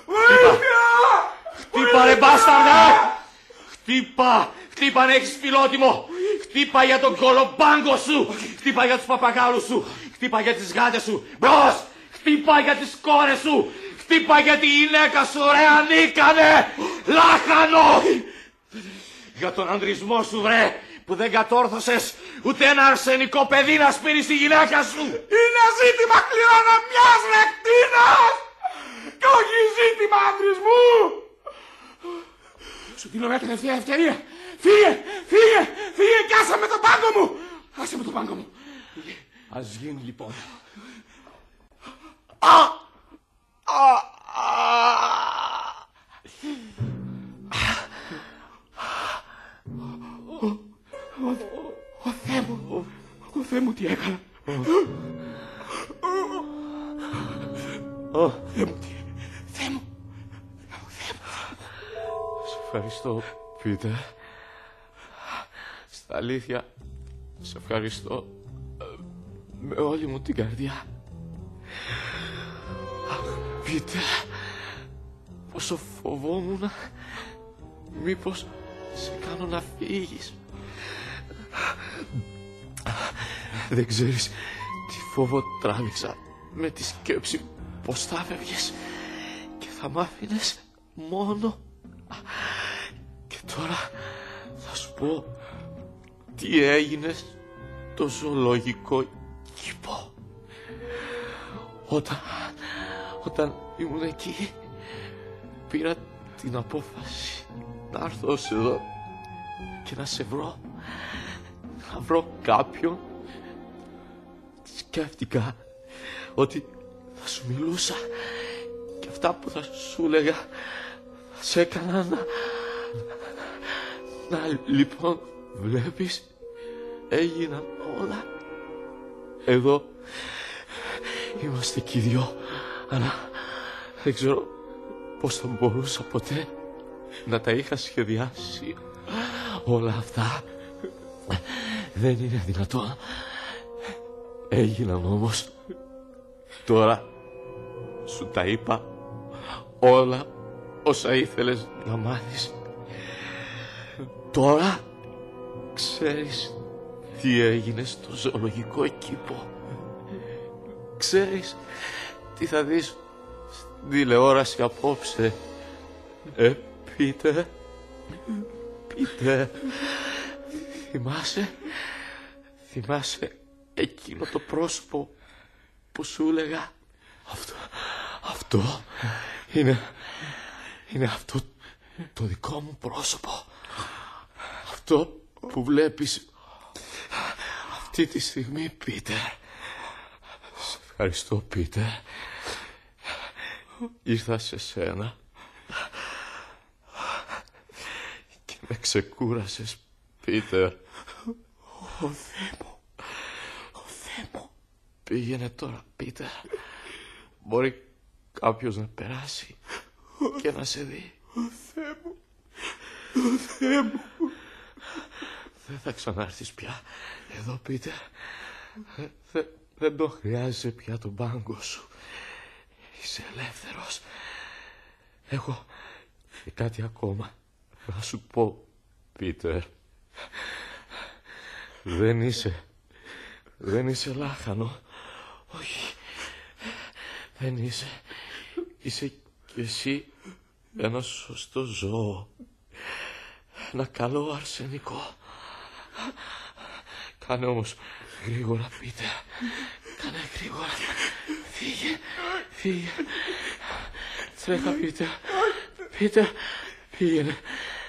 B: Χτύπα ρε μπάσταρδα! Χτύπα αν έχεις φιλότιμο. Χτύπα για τον κολομπάγκο σου. Χτύπα για τους παπαγάλους σου. Χτύπα για τις γάτες σου. Μπρος! Χτύπα για τις κόρες σου. Χτύπα για τη γυναίκα σου, ρε ανίκανε! Λάχανο! Για τον ανδρισμό σου, βρε, που δεν κατόρθωσες ούτε ένα αρσενικό παιδί να σπείρεις στη γυναίκα σου.
D: Είναι ζήτημα κληρονομιάς, ρε κτήνος! Και όχι ζήτημα ανδρισμού! Σου δίνω μια τελευταία ευκαιρία. Φύγε και άσε με τον πάγκο μου.
B: Ας γίνει λοιπόν.
D: Ο Θεέ μου τι έκανα. Θεέ μου.
B: Σε ευχαριστώ, Πίτερ. Στα αλήθεια, σε ευχαριστώ με όλη μου την καρδιά. Πίτερ, πόσο φοβόμουν μήπως σε κάνω να φύγεις. Δεν ξέρεις τι φόβο τράβηξα με τη σκέψη πως θα φεύγες και θα μ' άφηνες μόνο. Και τώρα θα σου πω τι έγινε στο ζωολογικό κήπο. Όταν ήμουν εκεί, πήρα την απόφαση να έρθω ως εδώ και να σε βρω. Να βρω κάποιον. Σκέφτηκα ότι θα σου μιλούσα και αυτά που θα σου έλεγα θα σε έκανα να λοιπόν βλέπεις, έγιναν όλα. Εδώ είμαστε κι οι δυο, αλλά δεν ξέρω πώς θα μπορούσα ποτέ να τα είχα σχεδιάσει όλα αυτά. Δεν είναι δυνατόν. Έγιναν όμως. Τώρα σου τα είπα όλα όσα ήθελες να μάθεις. Τώρα ξέρεις τι έγινε στο ζωολογικό κήπο. Ξέρεις τι θα δεις στην τηλεόραση απόψε. Πίτερ, θυμάσαι εκείνο το πρόσωπο που σου έλεγα? Αυτό είναι αυτό το δικό μου πρόσωπο. Αυτό που βλέπεις αυτή τη στιγμή, Πίτερ. Σε ευχαριστώ, Πίτερ. Ήρθα σε σένα και με ξεκούρασες, Πίτερ.
D: Ω Θεέ μου.
B: Πήγαινε τώρα, Πίτερ. Μπορεί κάποιος να περάσει και να σε δει.
D: Ω Θεέ μου.
B: Δεν θα ξανάρθεις πια εδώ, Πίτερ. Δεν το χρειάζεσαι πια τον πάγκο σου. Είσαι ελεύθερος. Έχω και κάτι ακόμα να σου πω, Πίτερ. Δεν είσαι λάχανο. Όχι. Δεν είσαι. Είσαι κι εσύ ένα σωστό ζώο. Ένα καλό αρσενικό. Κάνε όμως γρήγορα, Πίτερ. Κάνε γρήγορα. Φύγε. Τρέχα, Πίτερ. Πήγαινε.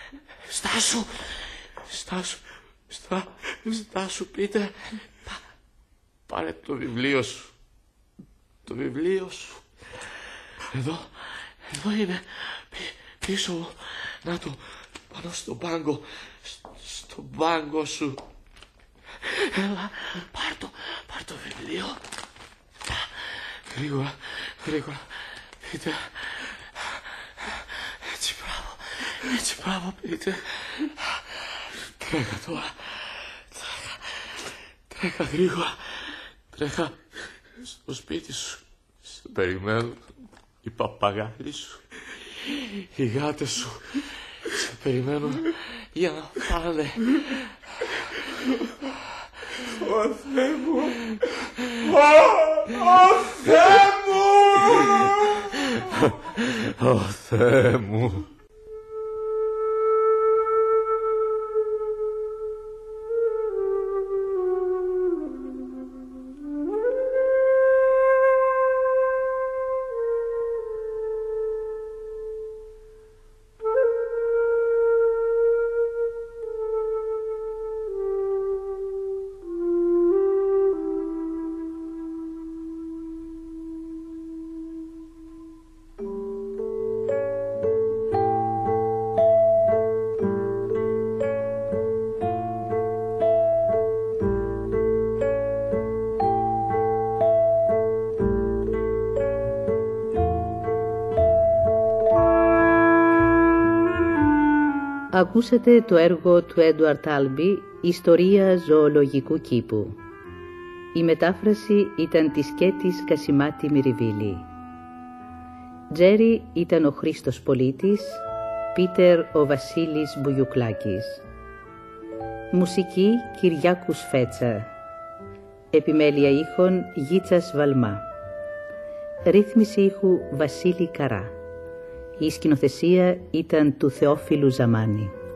B: Στάσου, Πίτερ. Πάρε το βιβλίο σου. Εδώ είναι. Πίσω μου. Να το. Πάνω στον πάγκο. Στον πάγκο σου. Έλα. Πάρ' το βιβλίο. Γρήγορα. Πίτερ. Έτσι, μπράβο, Πίτερ. Τρέχα τώρα. Τρέχα γρήγορα. Τρέχα στο σπίτι σου. Σε περιμένουν οι παπαγάλοι σου. Οι γάτες σου. Σε περιμένουν για να φάνε.
D: Ω Θεέ μου.
B: Ω Θεέ μου.
A: Ακούσατε το έργο του Έντουαρτ Άλμπι «Ιστορία ζωολογικού κήπου». Η μετάφραση ήταν της Κέτης Κασιμάτη Μυριβίλη. Τζέρι ήταν ο Χρήστος Πολίτης, Πίτερ ο Βασίλης Μπουγιουκλάκης. Μουσική Κυριάκου Σφέτσα. Επιμέλεια ήχων Γίτσας Βαλμά. Ρύθμιση ήχου Βασίλη Καρά. Η σκηνοθεσία ήταν του Θεόφιλου Ζαμάνη.